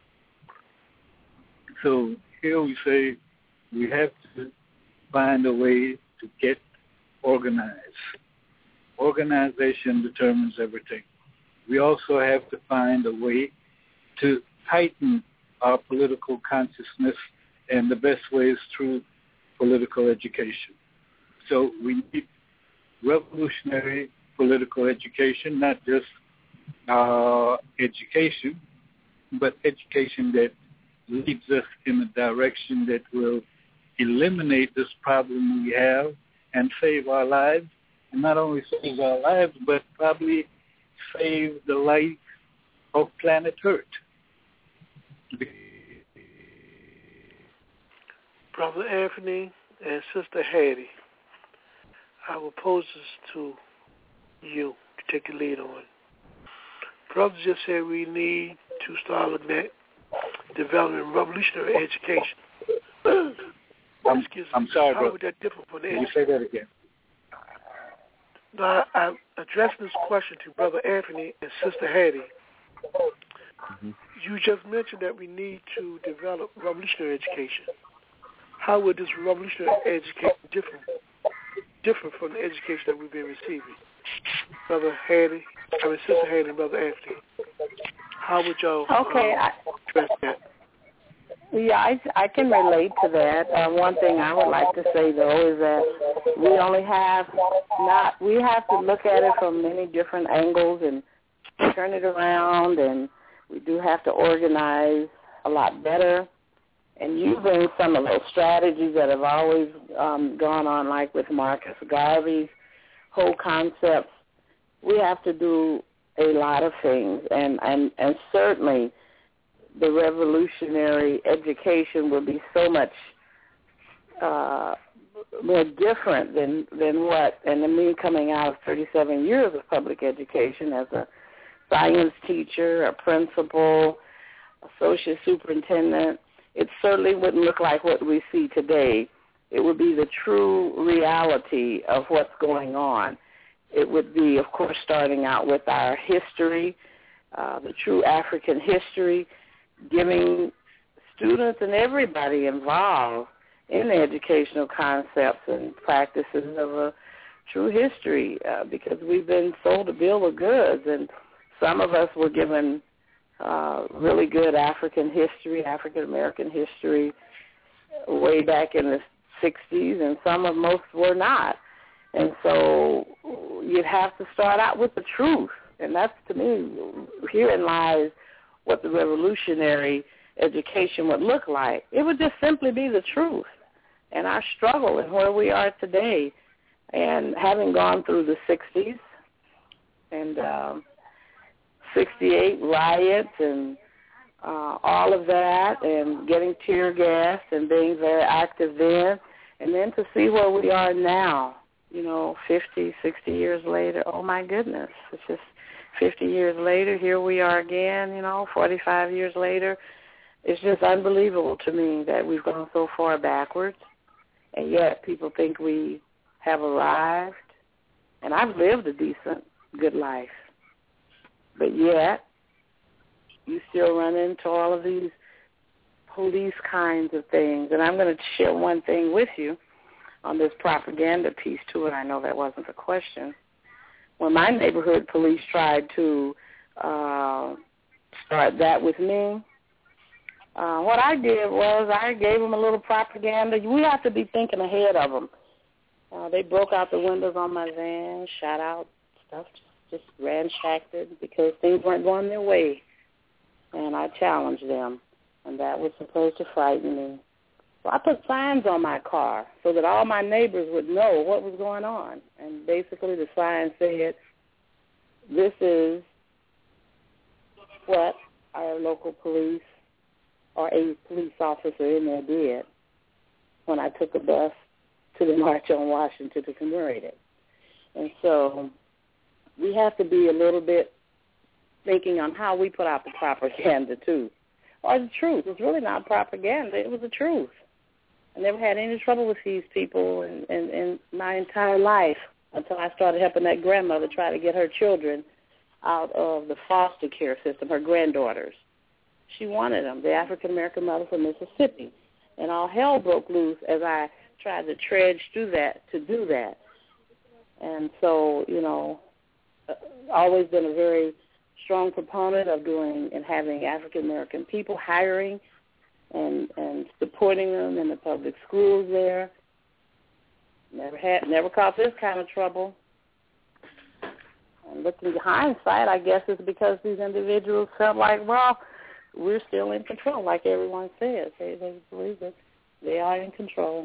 So here we say we have to find a way to get organized. Organization determines everything. We also have to find a way to heighten our political consciousness, and the best way is through political education. So we need revolutionary political education, not just education, but education that leads us in a direction that will eliminate this problem we have and save our lives, and not only save our lives, but probably save the life of planet Earth. Brother Anthony and Sister Hattie, I will pose this to you to take the lead on. Brother just said we need to start looking at developing revolutionary education. I'm sorry, How would that differ from the Can you say that again? Now, I'm addressing this question to Brother Anthony and Sister Hattie. Mm-hmm. You just mentioned that we need to develop revolutionary education. How would this revolutionary education differ from the education that we've been receiving? Brother Hattie, Sister Hattie and Brother Anthony. How would y'all address that? Yeah, I can relate to that. One thing I would like to say, though, is that we have to look at it from many different angles and turn it around, and we do have to organize a lot better. And using some of those strategies that have always gone on, like with Marcus Garvey's whole concepts, we have to do a lot of things, and certainly the revolutionary education will be so much more different than what, and me coming out of 37 years of public education as a science teacher, a principal, associate superintendent, it certainly wouldn't look like what we see today. It would be the true reality of what's going on. It would be, of course, starting out with our history, the true African history, giving students and everybody involved in the educational concepts and practices of a true history, because we've been sold a bill of goods, and some of us were given really good African history, African-American history way back in the 60s, and most were not. And so you'd have to start out with the truth, and that's, to me, herein lies what the revolutionary education would look like. It would just simply be the truth and our struggle and where we are today. And having gone through the 60s and 68 riots and all of that, and getting tear gassed and being very active then, and then to see where we are now, 50, 60 years later, oh my goodness, it's just 50 years later, here we are again, 45 years later. It's just unbelievable to me that we've gone so far backwards, and yet people think we have arrived. And I've lived a decent, good life. But yet, you still run into all of these police kinds of things. And I'm going to share one thing with you on this propaganda piece, too, and I know that wasn't the question. When my neighborhood police tried to start that with me, what I did was I gave them a little propaganda. We have to be thinking ahead of them. They broke out the windows on my van, shot out stuff, just ransacked it because things weren't going their way. And I challenged them, and that was supposed to frighten me. So I put signs on my car so that all my neighbors would know what was going on. And basically the sign said, this is what our local police or a police officer in there did when I took a bus to the March on Washington to commemorate it. And so we have to be a little bit thinking on how we put out the propaganda, too. Or the truth. It's really not propaganda. It was the truth. I never had any trouble with these people in my entire life until I started helping that grandmother try to get her children out of the foster care system, her granddaughters. She wanted them, the African-American mother from Mississippi. And all hell broke loose as I tried to trudge through that to do that. And so, always been a very strong proponent of doing and having African-American people, hiring and supporting them in the public schools there. Never caught this kind of trouble. And looking in hindsight, I guess it's because these individuals felt like, well, we're still in control, like everyone says. They believe that they are in control.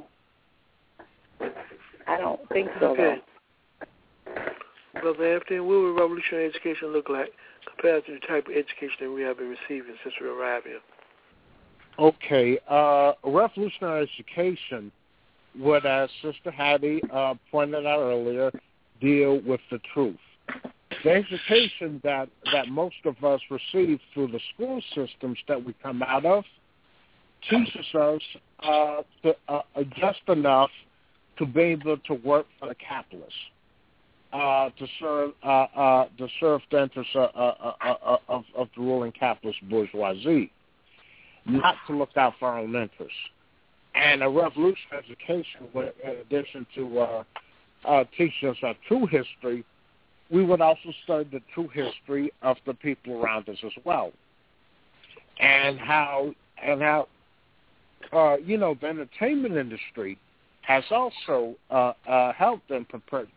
I don't think so, okay. Brother Anthony, what would revolutionary education look like compared to the type of education that we have been receiving since we arrived here? Okay. Revolutionary education would, as Sister Hattie pointed out earlier, deal with the truth. The education that most of us receive through the school systems that we come out of teaches us just enough to be able to work for the capitalists, to serve the interests of the ruling capitalist bourgeoisie, not to look out for our own interests. And a revolutionary education would, in addition to teach us our true history, we would also study the true history of the people around us as well, and how the entertainment industry has also helped in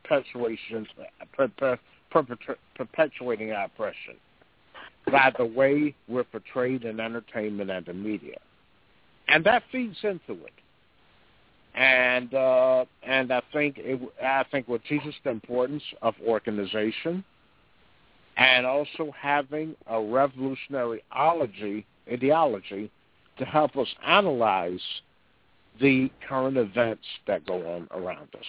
perpetuating our oppression by the way we're portrayed in entertainment and the media, and that feeds into it. And I think it will teach us the importance of organization, and also having a revolutionary ideology to help us analyze the current events that go on around us.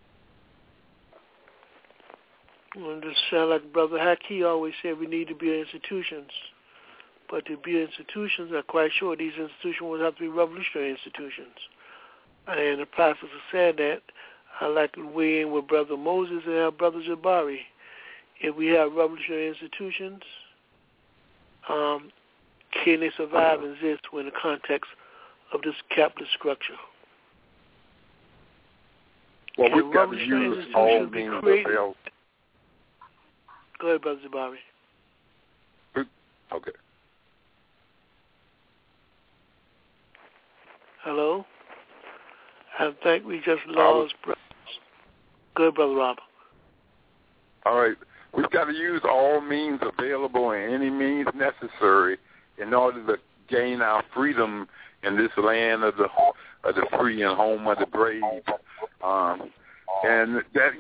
Well, this sounds like Brother Haki always said we need to be institutions. But to be institutions, I'm quite sure these institutions will have to be revolutionary institutions. And in the process of saying that, I'd like to weigh in with Brother Moses and our Brother Jabari. If we have revolutionary institutions, can they survive and exist in the context of this capitalist structure? Well, we've got to use all means available. Go ahead, Brother Jabari. Okay. Hello? I think we just lost brothers. Good, Brother Robert. All right. We've got to use all means available and any means necessary in order to gain our freedom in this land of the free and home of the brave. And that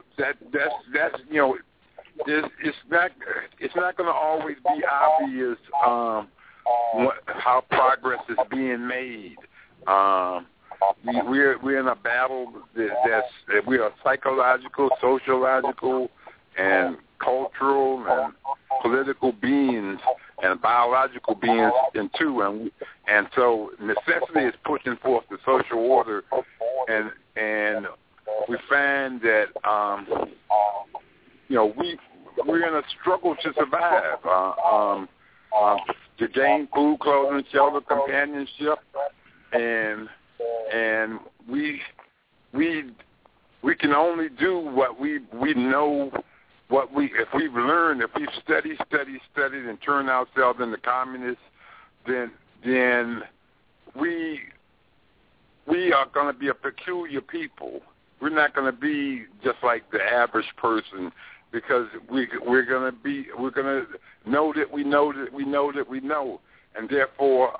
it's not going to always be obvious how progress is being made. We're in a battle that we are psychological, sociological, and cultural and political beings and biological beings in two, and so necessity is pushing forth the social order, and we find that we're in a struggle to survive, to gain food, clothing, shelter, companionship, and we can only do what we know. If we've learned, if we've studied and turned ourselves into communists, then we are going to be a peculiar people. We're not going to be just like the average person, because we're going to know that we know that we know that we know, and therefore,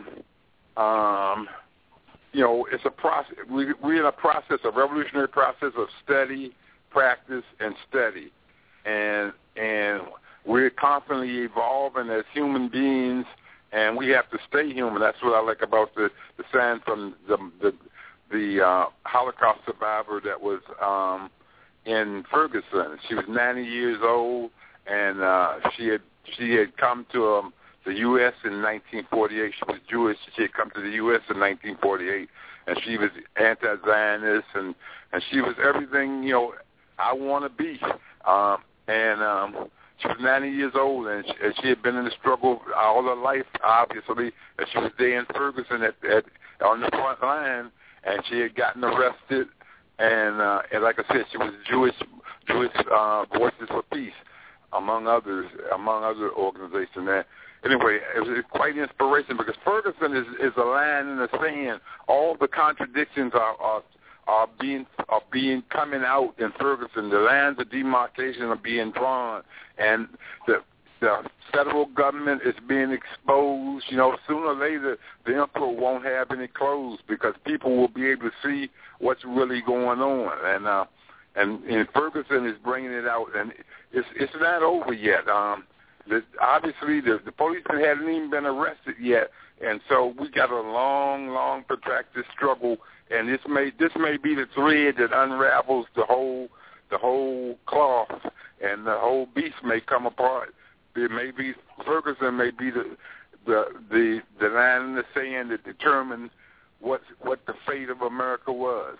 it's a process. We're in a process, a revolutionary process of study, practice, and study. And we're constantly evolving as human beings, and we have to stay human. That's what I like about the saying from the Holocaust survivor that was in Ferguson. She was 90 years old, and she had come to the U.S. in 1948. She was Jewish. She had come to the U.S. in 1948, and she was anti-Zionist, and she was everything I want to be. She was 90 years old, and she had been in the struggle all her life, obviously. And she was there in Ferguson on the front line, and she had gotten arrested. And like I said, she was Jewish Voices for Peace, among other organizations. And anyway, it was quite inspiration because Ferguson is a line in the sand. All the contradictions are being coming out in Ferguson. The lines of demarcation are being drawn, and the federal government is being exposed. You know, sooner or later, the emperor won't have any clothes because people will be able to see what's really going on. And Ferguson is bringing it out, and it's not over yet. Obviously, the policemen hadn't even been arrested yet, and so we got a long, protracted struggle. And this may be the thread that unravels the whole cloth, and the whole beast may come apart. It may be Ferguson may be the line in the sand that determines what the fate of America was.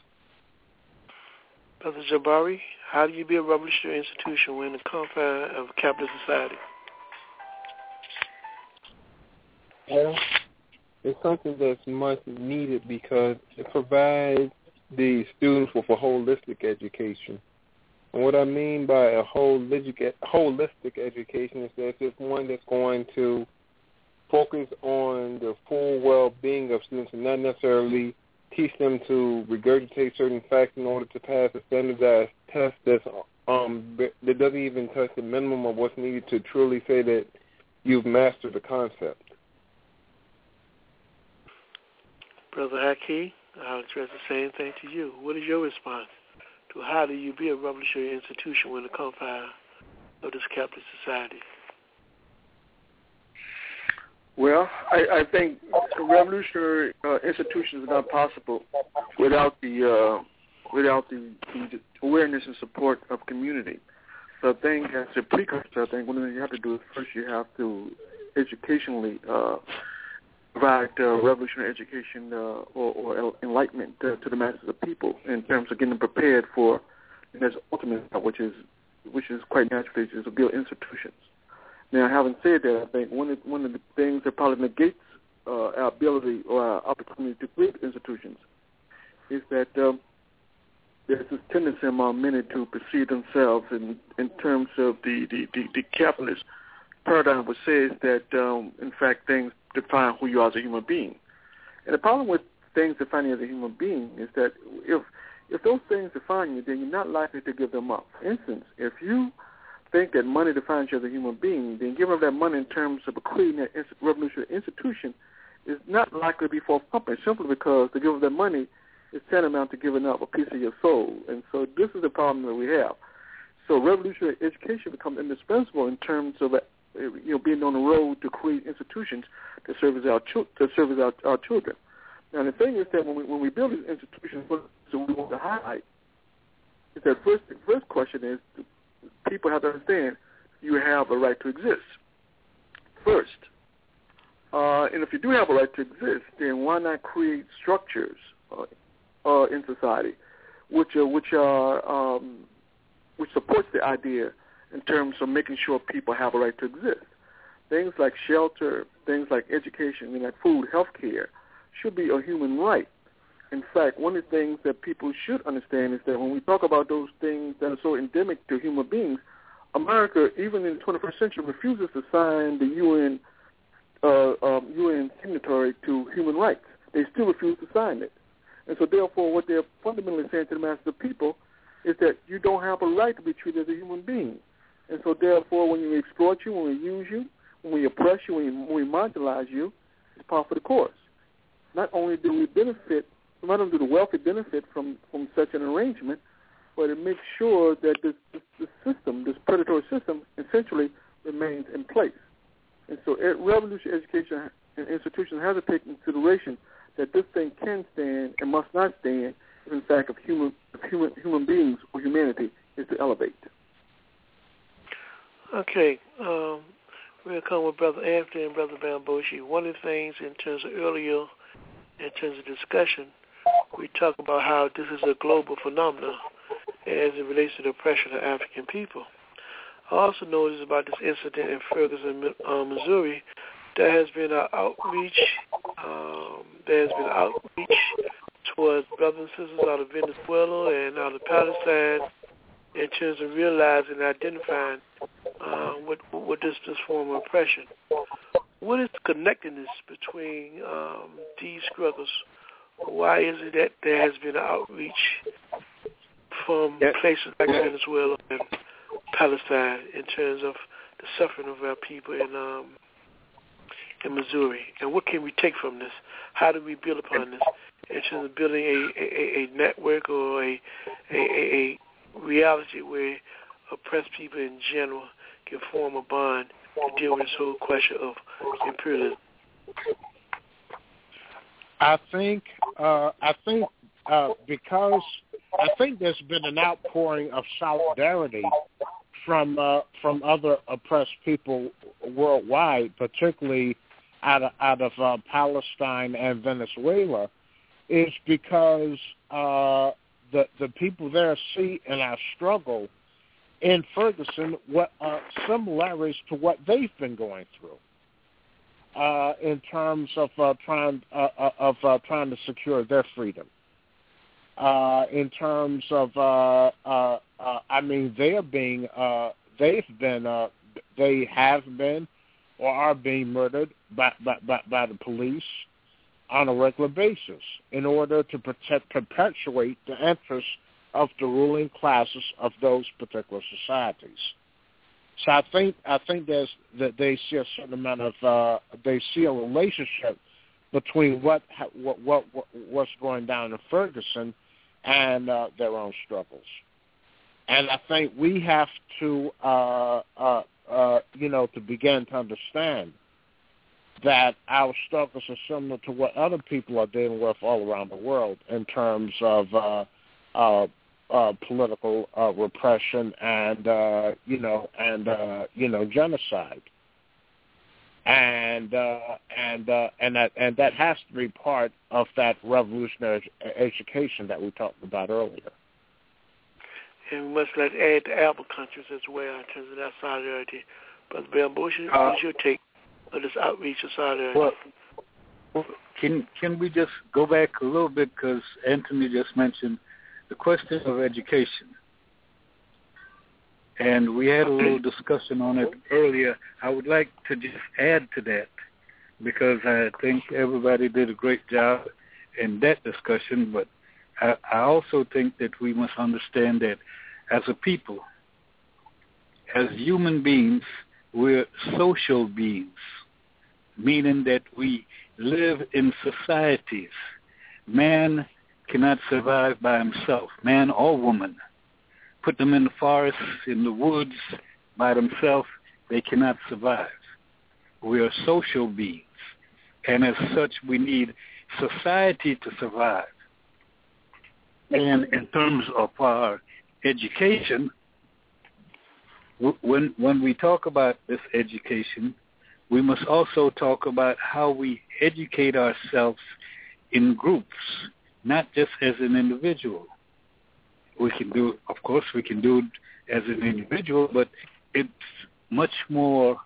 Brother Jabari, how do you be a revolutionary institution within the confines of a capitalist society? Well, it's something that's much needed because it provides the students with a holistic education. And what I mean by a holistic education is that it's one that's going to focus on the full well-being of students and not necessarily teach them to regurgitate certain facts in order to pass a standardized test that doesn't even touch the minimum of what's needed to truly say that you've mastered the concept. Brother Haki, I'll address the same thing to you. What is your response to how do you be a revolutionary institution within the confines of this capitalist society? Well, I think revolutionary institutions are not possible without the awareness and support of community. So I think as a precursor, I think one of the things you have to do is first you have to educationally provide revolutionary education or enlightenment to the masses of people in terms of getting them prepared for the next ultimate, which is quite naturally is to build institutions. Now, having said that, I think one of the things that probably negates our ability or our opportunity to create institutions is that there's this tendency among many to perceive themselves in terms of the capitalist paradigm, which says that, in fact, things define who you are as a human being. And the problem with things defining you as a human being is that if those things define you, then you're not likely to give them up. For instance, if you think that money defines you as a human being, then giving up that money in terms of creating a revolutionary institution is not likely to be forthcoming, simply because to give up that money is tantamount to giving up a piece of your soul. And so this is the problem that we have. So revolutionary education becomes indispensable in terms of being on the road to create institutions that serve as our children. Now the thing is that when we build these institutions, what we want to highlight is that first question is people have to understand you have a right to exist first. And if you do have a right to exist, then why not create structures in society which supports the idea in terms of making sure people have a right to exist. Things like shelter, things like education, like food, health care should be a human right. In fact, one of the things that people should understand is that when we talk about those things that are so endemic to human beings, America, even in the 21st century, refuses to sign the UN signatory to human rights. They still refuse to sign it. And so therefore what they're fundamentally saying to the masses of people is that you don't have a right to be treated as a human being. And so therefore when we exploit you, when we use you, when we oppress you, when we marginalize you, it's par for the course. Not only do we benefit, not only do the wealthy benefit from such an arrangement, but it makes sure that this system, this predatory system, essentially remains in place. And so revolutionary education and institutions have to take into consideration that this thing can stand and must not stand if, in fact, if human beings or humanity is to elevate. Okay. We're going to come with Brother Anthony and Brother Bamboshi. One of the things in terms of discussion, we talk about how this is a global phenomenon as it relates to the oppression of African people. I also noticed about this incident in Ferguson, Missouri. There has been an outreach. Towards brothers and sisters out of Venezuela and out of Palestine in terms of realizing and identifying with this form of oppression. What is the connectedness between these struggles? Why is it that there has been an outreach from places like Venezuela and Palestine in terms of the suffering of our people in Missouri? And what can we take from this? How do we build upon this in terms of building a network or a reality where oppressed people in general can form a bond to deal with this whole question of imperialism? I think because I think there's been an outpouring of solidarity from other oppressed people worldwide, particularly out of Palestine and Venezuela, is because the people there see in our struggle in Ferguson what similarities to what they've been going through in terms of trying to secure their freedom. In terms of, they have been or are being murdered by the police on a regular basis in order to perpetuate the interests of the ruling classes of those particular societies. So I think there's that they see a certain amount of they see a relationship between what's going down in Ferguson and their own struggles. And I think we have to to begin to understand that our struggles are similar to what other people are dealing with all around the world in terms of political repression and genocide, and that has to be part of that revolutionary education that we talked about earlier. And we must add the Arab countries as well in terms of that solidarity. Brother Bambo, what's your take of this outreach of solidarity? Well, can we just go back a little bit, because Anthony just mentioned the question of education. And we had a little discussion on it earlier. I would like to just add to that, because I think everybody did a great job in that discussion, but I also think that we must understand that as a people, as human beings, we're social beings, meaning that we live in societies. Man cannot survive by himself, man or woman. Put them in the forests, in the woods, by themselves, they cannot survive. We are social beings, and as such, we need society to survive. And in terms of our education, when we talk about this education, we must also talk about how we educate ourselves in groups, not just as an individual. We can do it as an individual, but it's much more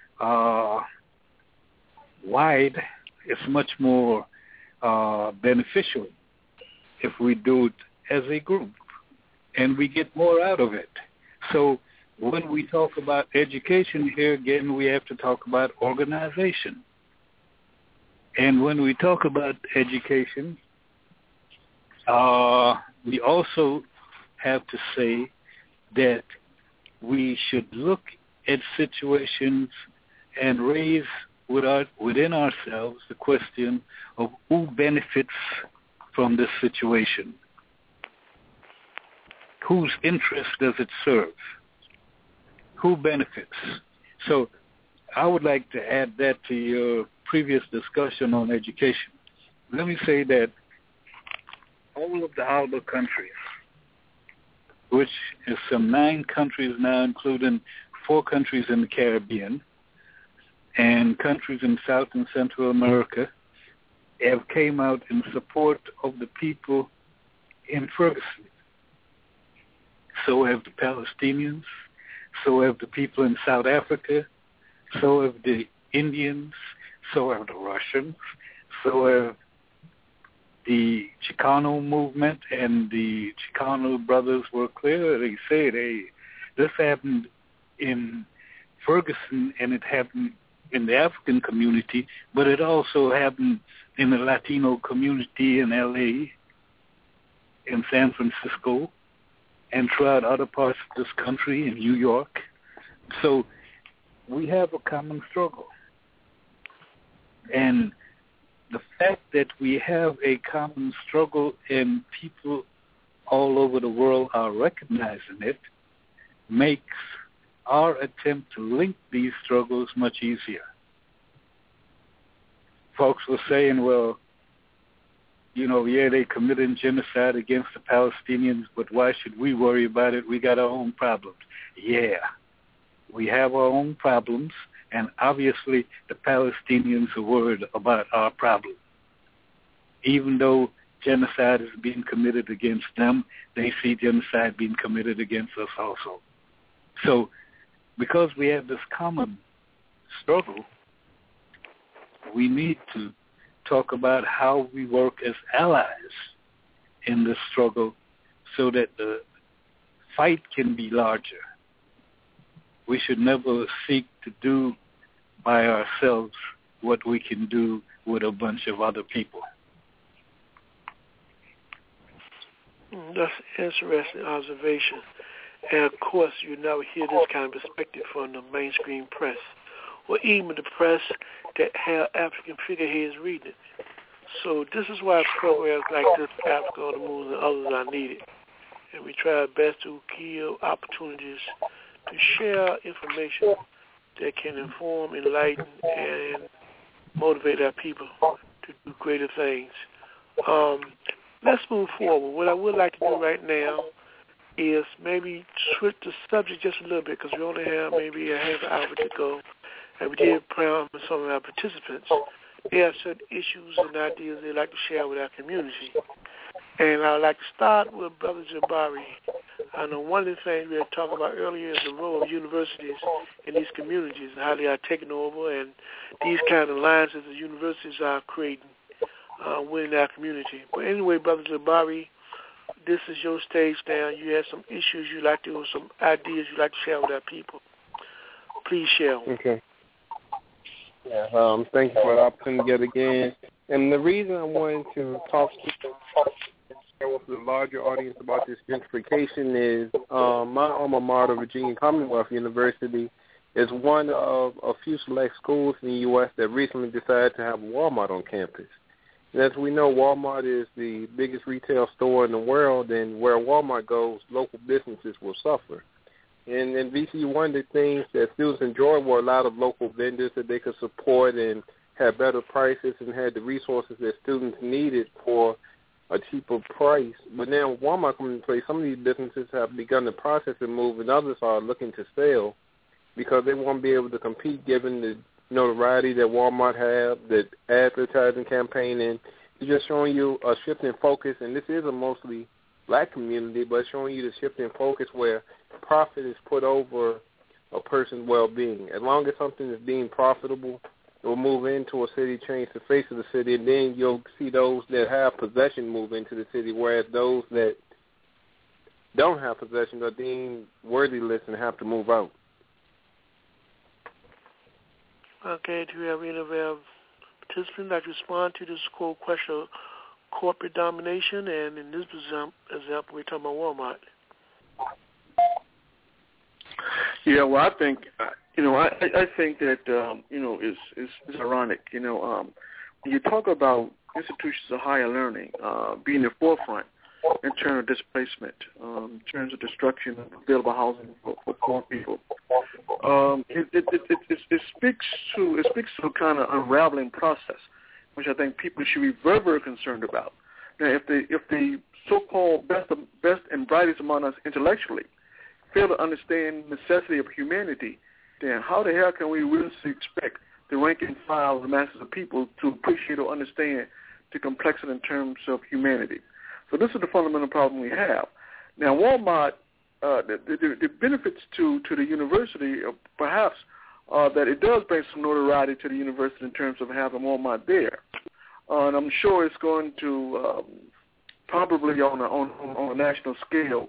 wide. It's much more beneficial if we do it as a group, and we get more out of it. So when we talk about education here, again, we have to talk about organization. And when we talk about education, we also have to say that we should look at situations and raise within ourselves the question of who benefits from this situation. Whose interest does it serve? Who benefits? So I would like to add that to your previous discussion on education. Let me say that all of the ALBA countries, which is some 9 countries now, including 4 countries in the Caribbean and countries in South and Central America, have came out in support of the people in Ferguson. So have the Palestinians, so have the people in South Africa, so have the Indians, so have the Russians, so have the Chicano movement, and the Chicano brothers were clear. They said, hey, this happened in Ferguson, and it happened in the African community, but it also happened in the Latino community in L.A., in San Francisco, and throughout other parts of this country, in New York. So we have a common struggle. And the fact that we have a common struggle and people all over the world are recognizing it makes our attempt to link these struggles much easier. Folks were saying, well, yeah, they committed genocide against the Palestinians, but why should we worry about it? We got our own problems. Yeah, we have our own problems, and obviously the Palestinians are worried about our problem. Even though genocide is being committed against them, they see genocide being committed against us also. So because we have this common struggle, we need to talk about how we work as allies in this struggle so that the fight can be larger. We should never seek to do by ourselves what we can do with a bunch of other people. That's an interesting observation. And, of course, you never hear this kind of perspective from the mainstream press or even the press that have African figureheads reading it. So this is why programs like this, Africa on the Move, and others are needed. And we try our best to give opportunities to share information that can inform, enlighten, and motivate our people to do greater things. Let's move forward. What I would like to do right now is maybe switch the subject just a little bit because we only have maybe a half hour to go. And we did promise some of our participants. They have certain issues and ideas they'd like to share with our community. And I'd like to start with Brother Jabari. I know one of the things we had talked about earlier is the role of universities in these communities and how they are taking over and these kind of alliances the universities are creating within our community. But anyway, Brother Jabari, this is your stage now. You have some issues you like to, some ideas you like to share with our people. Please share them. Okay. Yeah, thank you for the opportunity yet again. And the reason I wanted to talk with the larger audience about this gentrification is my alma mater, Virginia Commonwealth University, is one of a few select schools in the U.S. that recently decided to have a Walmart on campus. And as we know, Walmart is the biggest retail store in the world, and where Walmart goes, local businesses will suffer. And in VCU, one of the things that students enjoyed were a lot of local vendors that they could support and have better prices and had the resources that students needed for a cheaper price. But now Walmart coming into play, some of these businesses have begun the process of move, and others are looking to sell because they won't be able to compete given the notoriety that Walmart have, the advertising campaign, and it's just showing you a shift in focus. And this is a mostly black community, but showing you the shift in focus where profit is put over a person's well-being. As long as something is deemed profitable, it will move into a city, change the face of the city, and then you'll see those that have possession move into the city, whereas those that don't have possession are deemed worthless and have to move out. Okay, do you have any of our participants that respond to this core question of corporate domination? And in this example, we're talking about Walmart. Yeah, well, I think, I think that, it's ironic, when you talk about institutions of higher learning being the forefront in terms of displacement, in terms of destruction of available housing for poor people, it speaks to a kind of unraveling process, which I think people should be very, very concerned about. Now, if the so-called best and brightest among us intellectually fail to understand the necessity of humanity, then how the hell can we really expect the rank and file of the masses of people to appreciate or understand the complexity in terms of humanity? So this is the fundamental problem we have. Now, Walmart the benefits to the university, perhaps, that it does bring some notoriety to the university in terms of having Walmart there. And I'm sure it's going to probably on a national scale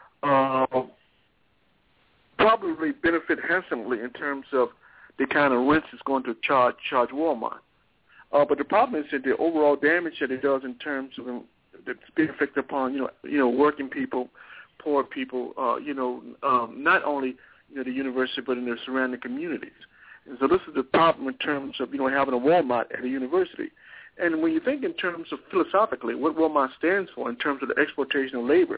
probably benefit handsomely in terms of the kind of rents it's going to charge Walmart. But the problem is that the overall damage that it does in terms of the effect upon working people, poor people, not only the university but in the surrounding communities. And so this is the problem in terms of having a Walmart at a university. And when you think in terms of philosophically what Walmart stands for in terms of the exploitation of labor,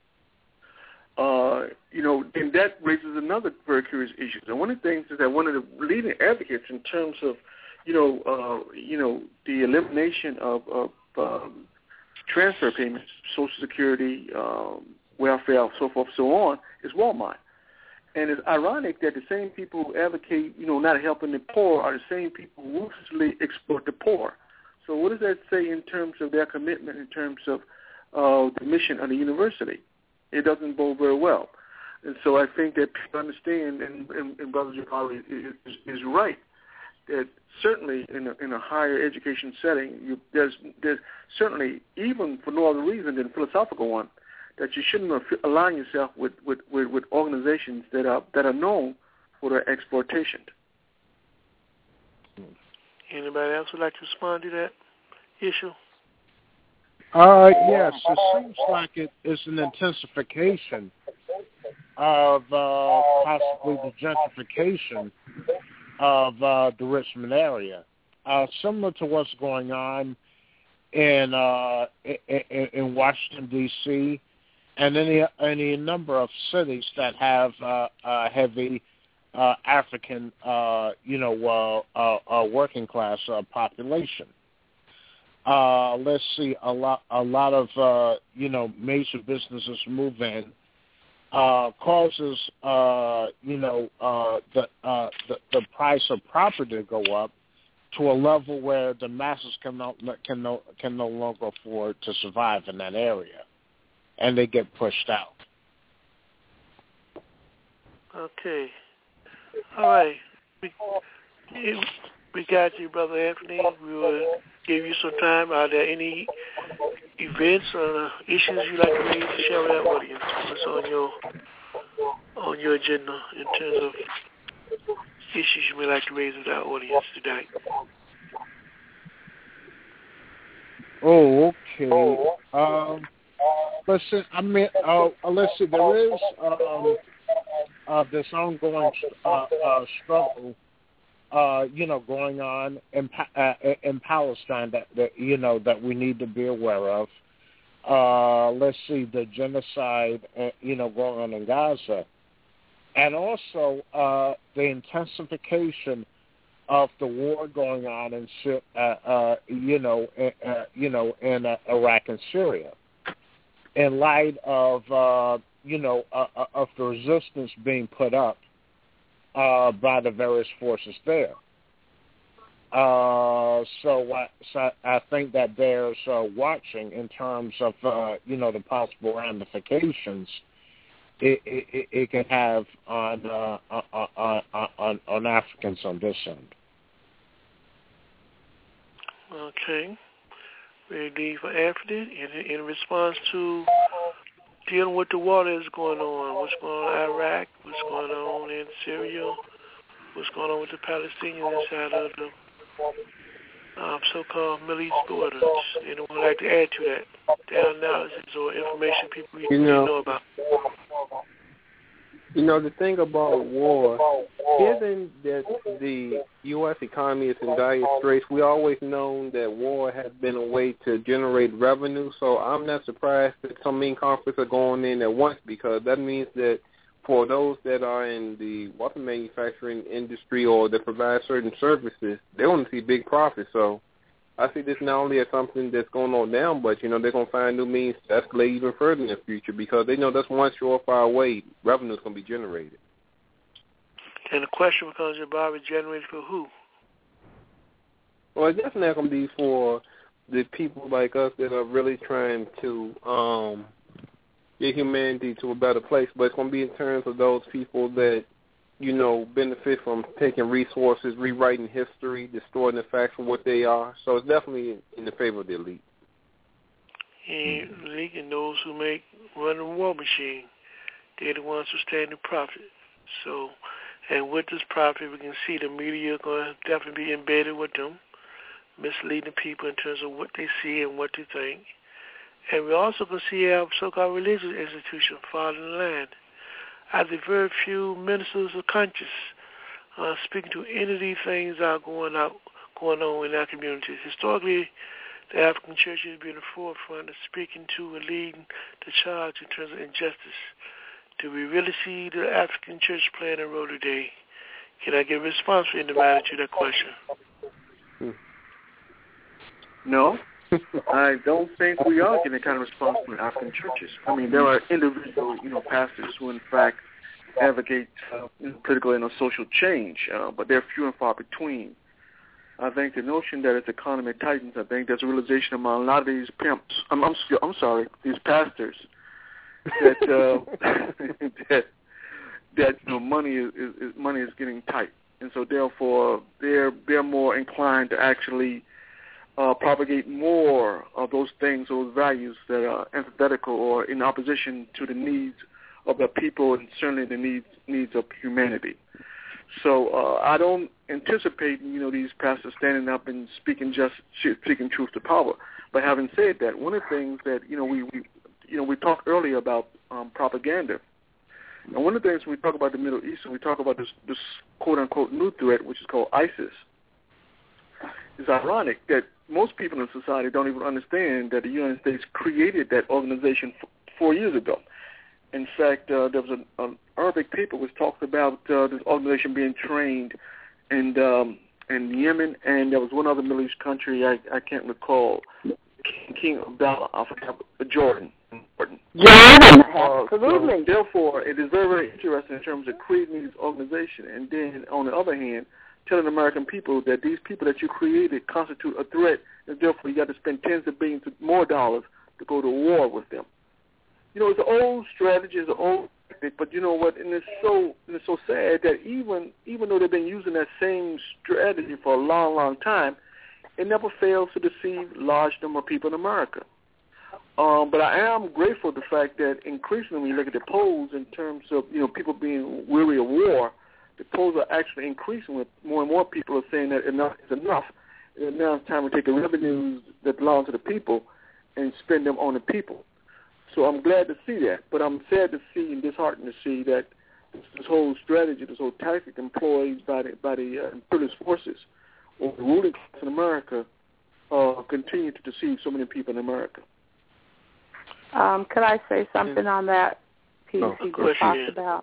then that raises another very curious issue. And one of the things is that one of the leading advocates in terms of the elimination of transfer payments, Social Security, welfare, so forth, so on, is Walmart. And it's ironic that the same people who advocate, not helping the poor are the same people who ruthlessly exploit the poor. So what does that say in terms of their commitment, in terms of the mission of the university? It doesn't bode very well. And so I think that people understand, and Brother Jabari is right, that certainly in a higher education setting, there's certainly, even for no other reason than philosophical one, that you shouldn't align yourself with organizations that are known for their exploitation. Anybody else would like to respond to that issue? Yes, it seems like it's an intensification of possibly the gentrification of the Richmond area, similar to what's going on in Washington, D.C., and any number of cities that have a heavy African, working class population. Let's see, a lot of major businesses move in, causes the price of property to go up to a level where the masses can no longer afford to survive in that area, and they get pushed out. Okay. All right. We got you, Brother Anthony. We will give you some time. Are there any events or issues you'd like to raise to share with our audience? What's on your agenda in terms of issues you may like to raise with our audience today? Oh, okay. Let's see. Let's see. There is this ongoing struggle, going on in Palestine that we need to be aware of. Let's see, the genocide, going on in Gaza, and also the intensification of the war going on in Iraq and Syria, in light of of the resistance being put up by the various forces there. So I think that there's watching in terms of the possible ramifications it can have on Africans on this end. Okay. Ready for Anthony in response to dealing with the war that's going on. What's going on in Iraq? What's going on in Syria? What's going on with the Palestinians inside of the so-called Middle East borders? Anyone would like to add to that? Their analysis or information people need to know about? The thing about war, given that the U.S. economy is in dire straits, we always known that war has been a way to generate revenue. So I'm not surprised that some main conflicts are going in at once, because that means that for those that are in the weapon manufacturing industry or that provide certain services, they want to see big profits. So I see this not only as something that's going on now, but, they're going to find new means to escalate even further in the future, because they know that's one surefire way revenue is going to be generated. And the question becomes, Bob, generated for who? Well, it's definitely not going to be for the people like us that are really trying to get humanity to a better place, but it's going to be in terms of those people that, benefit from taking resources, rewriting history, distorting the facts for what they are. So it's definitely in the favor of the elite. And elite and those who run the war machine, they're the ones who stand to profit. So, and with this profit, we can see the media going to definitely be embedded with them, misleading people in terms of what they see and what they think. And we also can see our so-called religious institutions following the land. I think very few ministers are conscious speaking to any of these things that are going on in our communities. Historically, the African church has been in the forefront of speaking to and leading the charge in terms of injustice. Do we really see the African church playing a role today? Can I get a response from anybody to that question? No. I don't think we are getting the kind of response from African churches. I mean, there are individual, pastors who, in fact, advocate political and social change, but they're few and far between. I think the notion that as the economy tightens, I think there's a realization among a lot of these pimps. I'm sorry, these pastors that money is getting tight, and so therefore they're more inclined to actually propagate more of those things, those values that are antithetical or in opposition to the needs of the people and certainly the needs of humanity. So I don't anticipate, these pastors standing up and speaking truth to power. But having said that, one of the things that we talked earlier about propaganda, and one of the things when we talk about the Middle East, and we talk about this quote unquote new threat, which is called ISIS. It's ironic that most people in society don't even understand that the United States created that organization 4 years ago. In fact, there was an Arabic paper which talked about this organization being trained in Yemen, and there was one other Middle East country I can't recall, King Abdullah of Jordan. Jordan, absolutely. So therefore, it is very, very interesting in terms of creating these organizations, and then on the other hand, telling American people that these people that you created constitute a threat, and therefore you got to spend tens of billions more dollars to go to war with them. It's an old strategy, it's an old tactic, but you know what? And it's so sad that even though they've been using that same strategy for a long, long time, it never fails to deceive large number of people in America. But I am grateful for the fact that increasingly when you look at the polls in terms of people being weary of war, the polls are actually increasing with more and more people are saying that enough is enough. And now it's time to take the revenues that belong to the people and spend them on the people. So I'm glad to see that, but I'm sad to see and disheartened to see that this whole strategy, this whole tactic employed by the imperialist forces or the ruling class in America continue to deceive so many people in America. Could I say something on that piece you just talked about?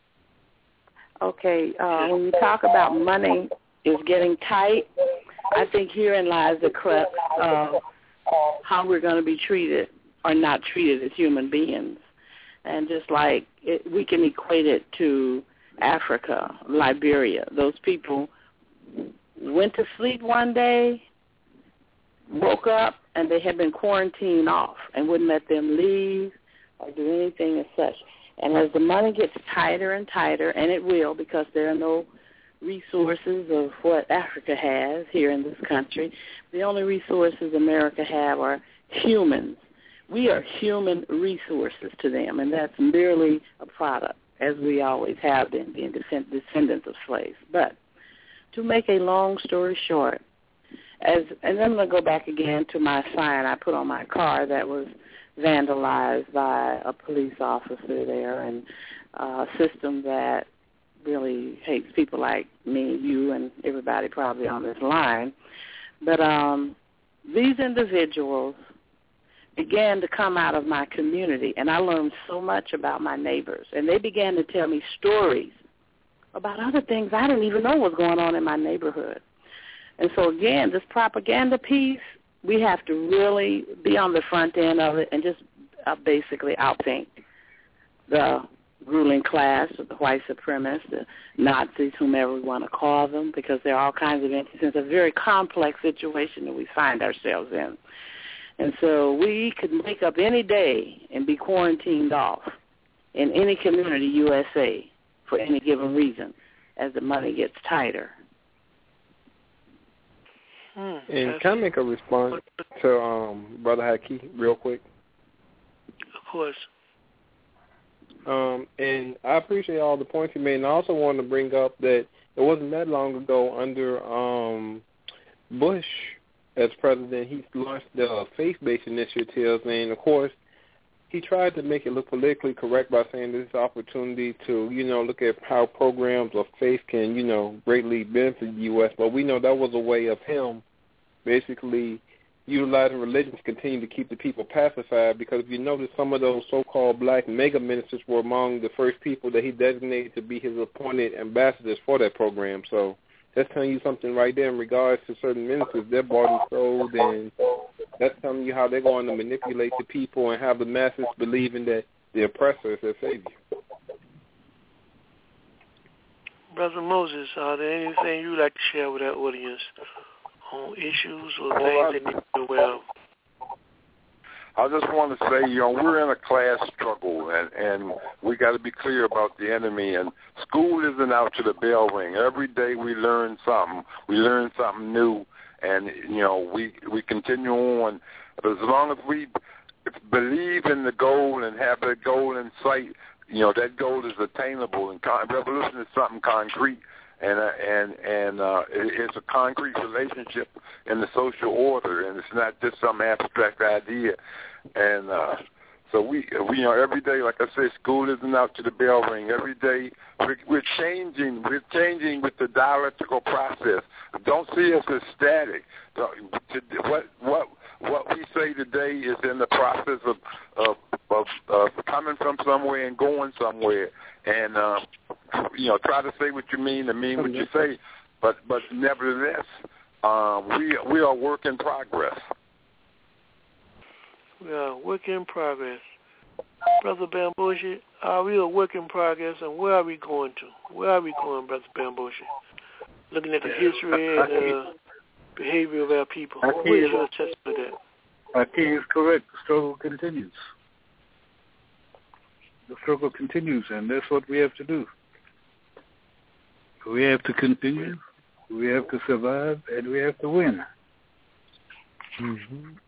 Okay, when you talk about money is getting tight, I think herein lies the crux of how we're going to be treated or not treated as human beings. And just like we can equate it to Africa, Liberia. Those people went to sleep one day, woke up, and they had been quarantined off and wouldn't let them leave or do anything as such. And as the money gets tighter and tighter, and it will because there are no resources of what Africa has here in this country, the only resources America have are humans. We are human resources to them, and that's merely a product, as we always have been, being descendants of slaves. But to make a long story short, and then I'm going to go back again to my sign I put on my car that was vandalized by a police officer there, and a system that really hates people like me, you, and everybody probably on this line. But these individuals began to come out of my community, and I learned so much about my neighbors, and they began to tell me stories about other things I didn't even know was going on in my neighborhood. And so, again, this propaganda piece, we have to really be on the front end of it and just basically outthink the ruling class, the white supremacists, the Nazis, whomever we want to call them, because there are all kinds of entities. It's a very complex situation that we find ourselves in. And so we could wake up any day and be quarantined off in any community, USA, for any given reason, as the money gets tighter. And can I make a response to Brother Haki real quick? Of course. And I appreciate all the points you made, and I also want to bring up that it wasn't that long ago under Bush as president, he launched the faith-based initiatives, and of course, he tried to make it look politically correct by saying this is an opportunity to, look at how programs of faith can, greatly benefit the U.S., but we know that was a way of him basically utilizing religion to continue to keep the people pacified, because if you notice, some of those so-called black mega ministers were among the first people that he designated to be his appointed ambassadors for that program. So that's telling you something right there in regards to certain ministers. They're bought and sold, and that's telling you how they're going to manipulate the people and have the masses believing that the oppressor is their savior. Brother Moses, are there anything you'd like to share with our audience on issues or things they need to be aware of? I just want to say, we're in a class struggle, and we got to be clear about the enemy. And school isn't out to the bell ring. Every day we learn something. We learn something new, and we continue on. But as long as we believe in the goal and have that goal in sight, that goal is attainable. And revolution is something concrete. And it's a concrete relationship in the social order, and it's not just some abstract idea. And so we every day, like I said, school isn't out to the bell ring. Every day we're changing. We're changing with the dialectical process. Don't see us as static. What we say today is in the process of coming from somewhere and going somewhere. And try to say what you mean and mean what you say, but nevertheless, we are work in progress. We are work in progress. Brother Bambushi, are we a work in progress, and where are we going to? Where are we going, Brother Bambushi? Looking at the history and the behavior of our people. What is your assessment of that? Aki is correct. The struggle continues. The struggle continues, and that's what we have to do. We have to continue, we have to survive, and we have to win. Mm-hmm.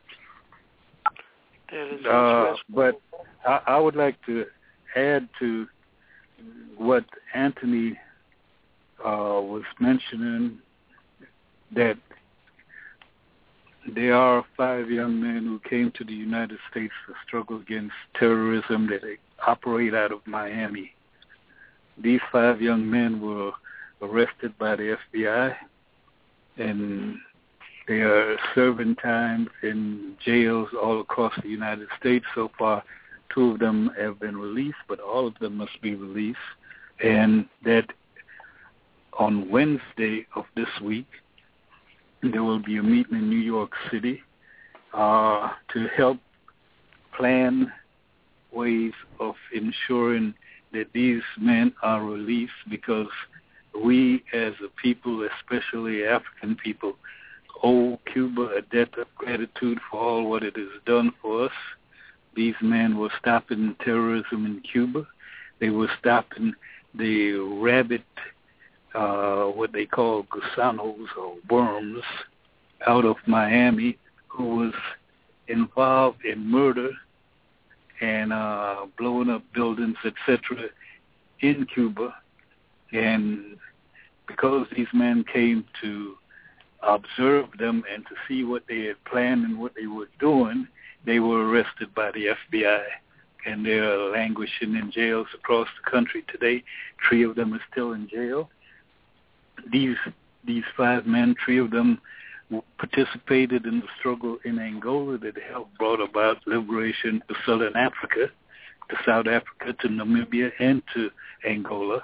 But I would like to add to what Anthony was mentioning, that there are 5 young men who came to the United States to struggle against terrorism that operate out of Miami. These 5 young men were arrested by the FBI, and they are serving time in jails all across the United States. So far, 2 of them have been released, but all of them must be released. And that on Wednesday of this week, there will be a meeting in New York City to help plan ways of ensuring that these men are released, because we as a people, especially African people, owe Cuba a debt of gratitude for all what it has done for us. These men were stopping terrorism in Cuba. They were stopping the rabid, what they call gusanos or worms, out of Miami, who was involved in murder and blowing up buildings, etc., in Cuba. And because these men came to observe them and to see what they had planned and what they were doing, they were arrested by the FBI, and they're languishing in jails across the country today. 3 of them are still in jail. These 5 men, 3 of them participated in the struggle in Angola that helped brought about liberation to Southern Africa, to South Africa, to Namibia, and to Angola.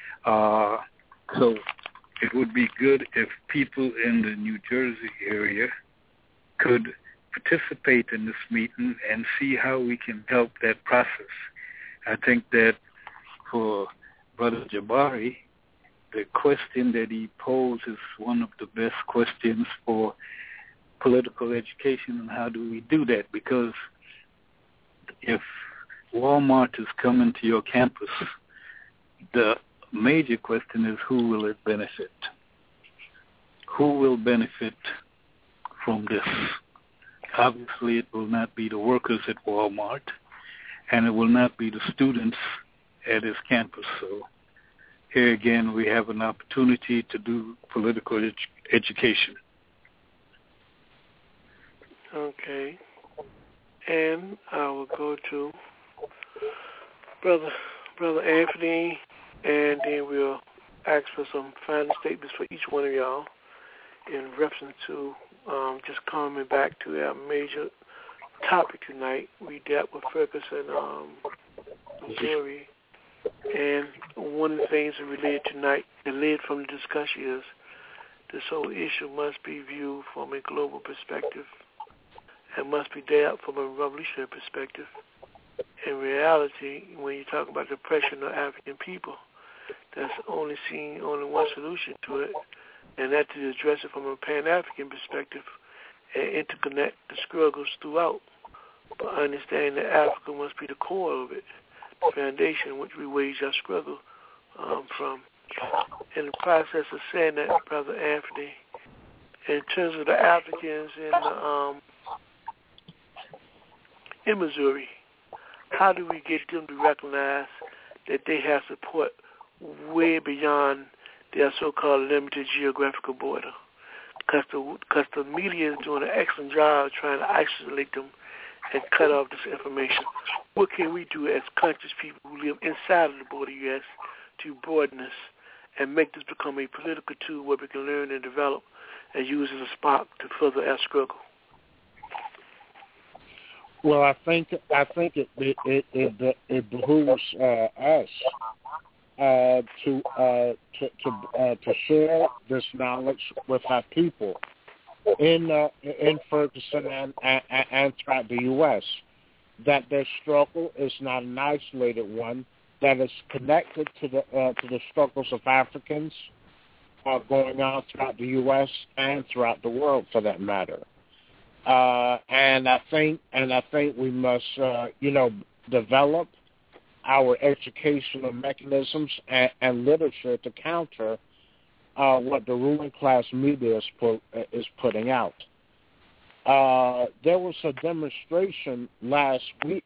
So it would be good if people in the New Jersey area could participate in this meeting and see how we can help that process. I think that for Brother Jabari, the question that he posed is one of the best questions for political education, and how do we do that? Because if Walmart is coming to your campus, the major question is, who will it benefit? Who will benefit from this? Obviously, it will not be the workers at Walmart, and it will not be the students at his campus. So here again, we have an opportunity to do political education. Okay. And I will go to Brother Anthony, and then we'll ask for some final statements for each one of y'all in reference to just coming back to our major topic tonight. We dealt with Ferguson, Missouri, and one of the things that related tonight, that led from the discussion, is this whole issue must be viewed from a global perspective and must be dealt from a revolutionary perspective. In reality, when you talk about the oppression of African people, that's only one solution to it, and that's to address it from a Pan-African perspective and interconnect the struggles throughout, but understand that Africa must be the core of it, the foundation which we wage our struggle from. In the process of saying that, Brother Anthony, in terms of the Africans in Missouri, how do we get them to recognize that they have support way beyond their so-called limited geographical border? Because the media is doing an excellent job trying to isolate them and cut off this information. What can we do as conscious people who live inside of the border U.S. to broaden this and make this become a political tool where we can learn and develop and use as a spark to further our struggle? Well, I think it behooves us to share this knowledge with our people in Ferguson and throughout the U.S. That their struggle is not an isolated one, that is connected to the struggles of Africans going on throughout the U.S. and throughout the world, for that matter. And I think we must, develop our educational mechanisms and literature to counter what the ruling class media is putting out. There was a demonstration last week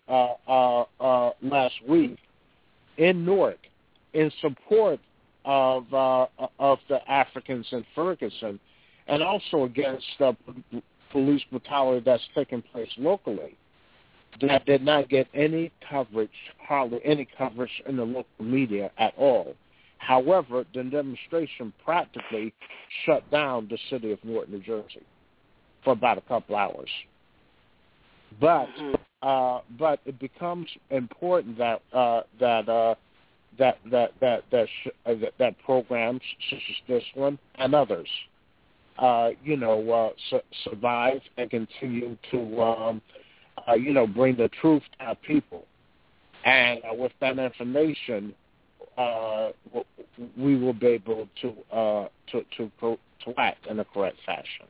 in Newark in support of the Africans in Ferguson, and also against police brutality that's taking place locally, that did not get any coverage, hardly any coverage in the local media at all. However, the demonstration practically shut down the city of Newark, New Jersey, for about a couple hours. But it becomes important that programs such as this one and others, survive and continue to, bring the truth to our people. And with that information, we will be able to act in a correct fashion.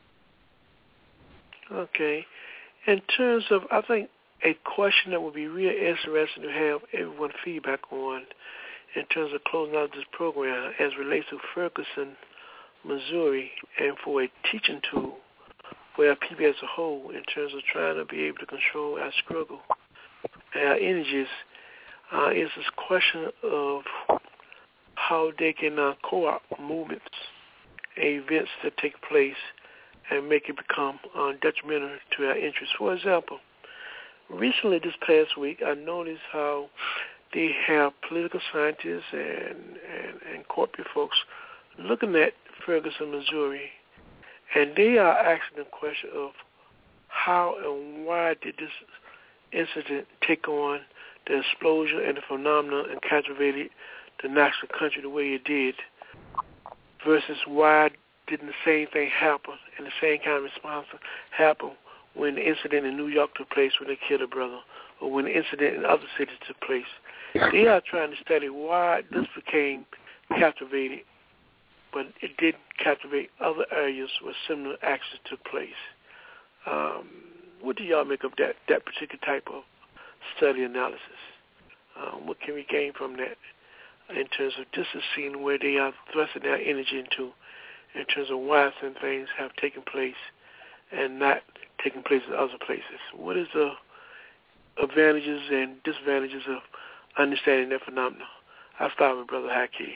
Okay. In terms of, I think a question that would be real interesting to have everyone feedback on in terms of closing out this program as relates to Ferguson, Missouri, and for a teaching tool for our people as a whole in terms of trying to be able to control our struggle and our energies, is this question of how they can co-opt movements and events that take place and make it become detrimental to our interests. For example, recently this past week, I noticed how they have political scientists and corporate folks looking at Ferguson, Missouri, and they are asking the question of how and why did this incident take on the explosion and the phenomenon and captivated the national country the way it did, versus why didn't the same thing happen and the same kind of response happen when the incident in New York took place when they killed a brother, or when the incident in other cities took place. They are trying to study why this became captivated but it did captivate other areas where similar actions took place. What do y'all make of that particular type of study analysis? What can we gain from that in terms of just a scene where they are thrusting their energy into, in terms of why some things have taken place and not taking place in other places? What is the advantages and disadvantages of understanding that phenomenon? I'll start with Brother Haki.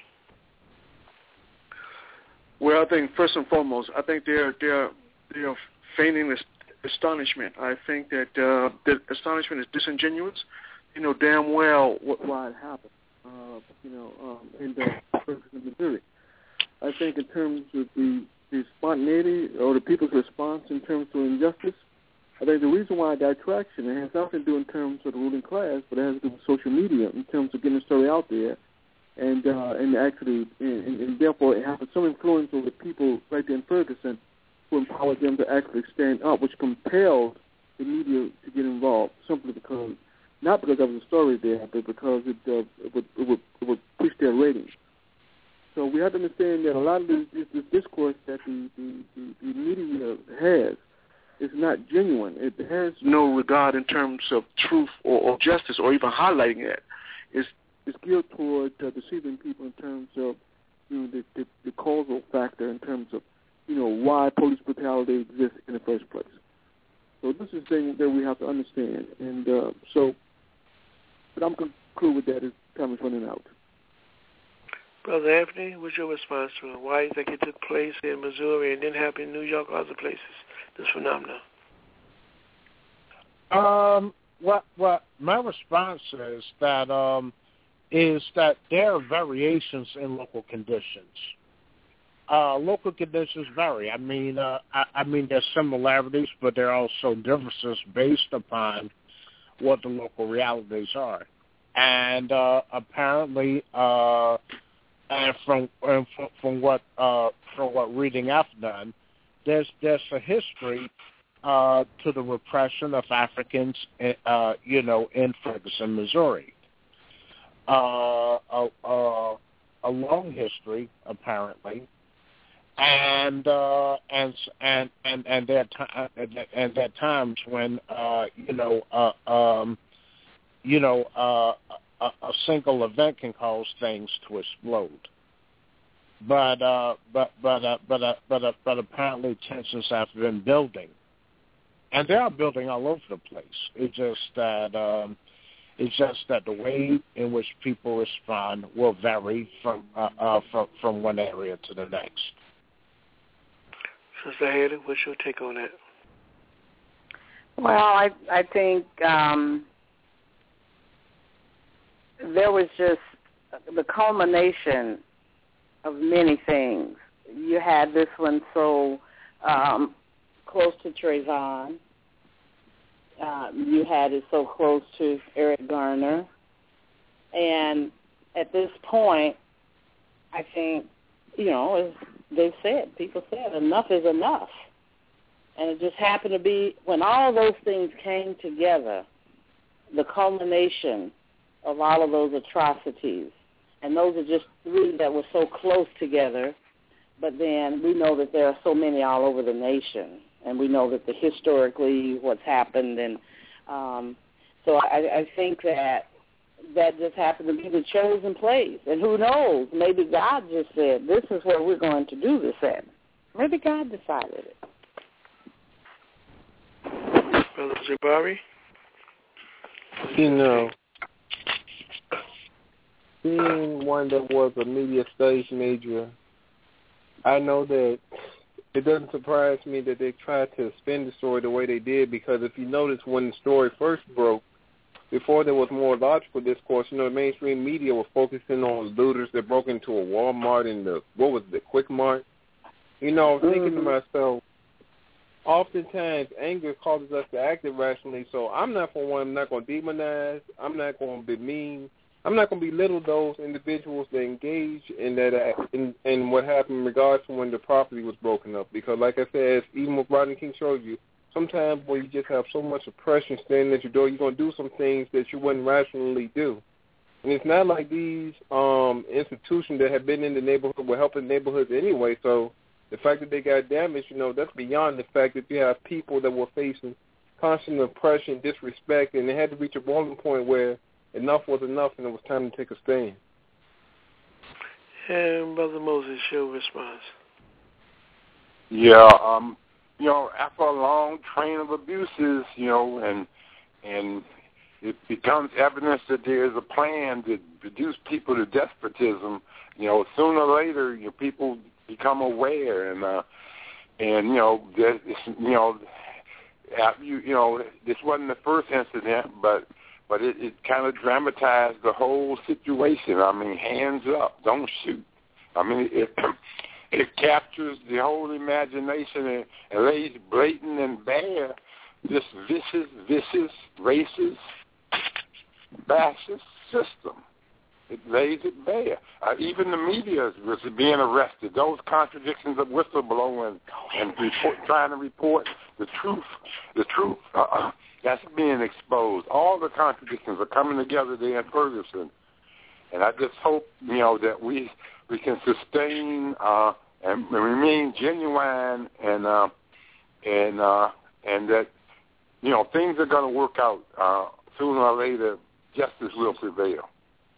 Well, I think first and foremost, I think they're feigning this astonishment. I think that the astonishment is disingenuous. You know damn well why it happened. In Missouri. I think in terms of the spontaneity or the people's response in terms of injustice, I think the reason why it got traction, it has nothing to do in terms of the ruling class, but it has to do with social media in terms of getting the story out there, and actually, and therefore it has some influence over the people right there in Ferguson, who empowered them to actually stand up, which compelled the media to get involved, simply because, not because there was a story there, but because it would push their ratings. So we have to understand that a lot of this discourse that the media has is not genuine. It has no regard in terms of truth or justice or even highlighting it. It's geared toward deceiving people in terms of the causal factor in terms of why police brutality exists in the first place. So this is the thing that we have to understand. And but I'm going to conclude with that as time is running out. Brother Anthony, what's your response to it? Why do you think it took place in Missouri and didn't happen in New York or other places, this phenomenon? Well, my response is that there are variations in local conditions. Local conditions vary. I mean, there's similarities, but there are also differences based upon what the local realities are. And apparently, and from what reading I've done, there's a history to the repression of Africans, in Ferguson, Missouri. A long history, apparently, and there are times when a single event can cause things to explode. But apparently tensions have been building, and they are building all over the place. It's just that the way in which people respond will vary from one area to the next. Sister Haley, what's your take on that? Well, I think there was just the culmination of many things. You had this one so close to Trayvon. You had it so close to Eric Garner. And at this point, I think, as people said, enough is enough. And it just happened to be when all those things came together, the culmination of all of those atrocities. And those are just three that were so close together. But then we know that there are so many all over the nation. And we know that historically what's happened. And so I think that just happened to be the chosen place. And who knows, maybe God just said, this is where we're going to do this at. Maybe God decided it. Brother Jabari? Being one that was a media studies major, I know that it doesn't surprise me that they tried to spin the story the way they did, because if you notice when the story first broke, before there was more logical discourse, the mainstream media was focusing on looters that broke into a Walmart and the Quick Mart. Thinking to myself, oftentimes anger causes us to act irrationally, so I'm not going to demonize, I'm not going to be mean, I'm not going to belittle those individuals that engage in that act in what happened in regards to when the property was broken up. Because like I said, even what Rodney King showed you, sometimes when you just have so much oppression standing at your door, you're going to do some things that you wouldn't rationally do. And it's not like these institutions that have been in the neighborhood were helping neighborhoods anyway. So the fact that they got damaged, that's beyond the fact that you have people that were facing constant oppression, disrespect, and they had to reach a boiling point where enough was enough and it was time to take a stand. And Brother Moses, your response. Yeah, after a long train of abuses, and it becomes evidence that there is a plan to reduce people to despotism. Sooner or later, people become aware, this wasn't the first incident, but it kind of dramatized the whole situation. I mean, hands up, don't shoot. I mean, it captures the whole imagination and lays blatant and bare this vicious, racist, fascist system. It lays it bare. Even the media was being arrested. Those contradictions of whistleblowing and trying to report the truth. That's being exposed. All the contradictions are coming together there in Ferguson. And I just hope, that we can sustain and remain genuine and that, things are going to work out sooner or later. Justice will prevail.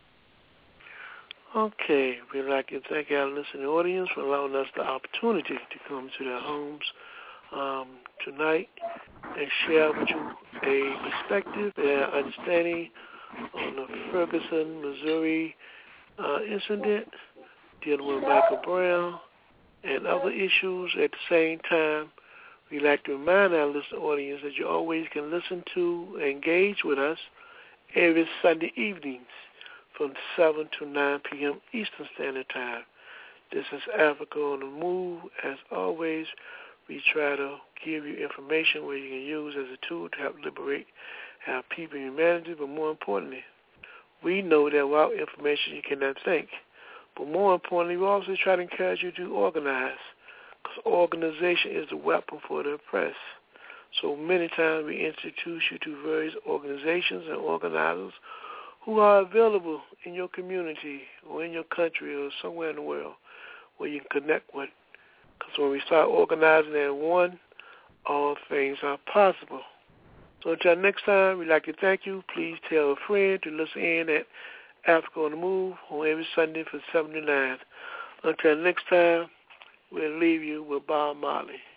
Okay, we'd like to thank our listening audience for allowing us the opportunity to come to their homes tonight and share with you a perspective and understanding on the Ferguson, Missouri incident dealing with Michael Brown and other issues. At the same time, we'd like to remind our listening audience that you always can listen to and engage with us every Sunday evenings from 7 to 9 p.m. Eastern Standard Time. This is Africa on the Move. As always, we try to give you information where you can use as a tool to help liberate our people and humanity, but more importantly, we know that without information you cannot think. But more importantly, we also try to encourage you to organize, because organization is the weapon for the oppressed. So many times we introduce you to various organizations and organizers who are available in your community or in your country or somewhere in the world where you can connect with. Because when we start organizing as one, all things are possible. So until next time, we'd like to thank you. Please tell a friend to listen in at Africa on the Move on every Sunday from 7 to 9. Until next time, we'll leave you with Bob Marley.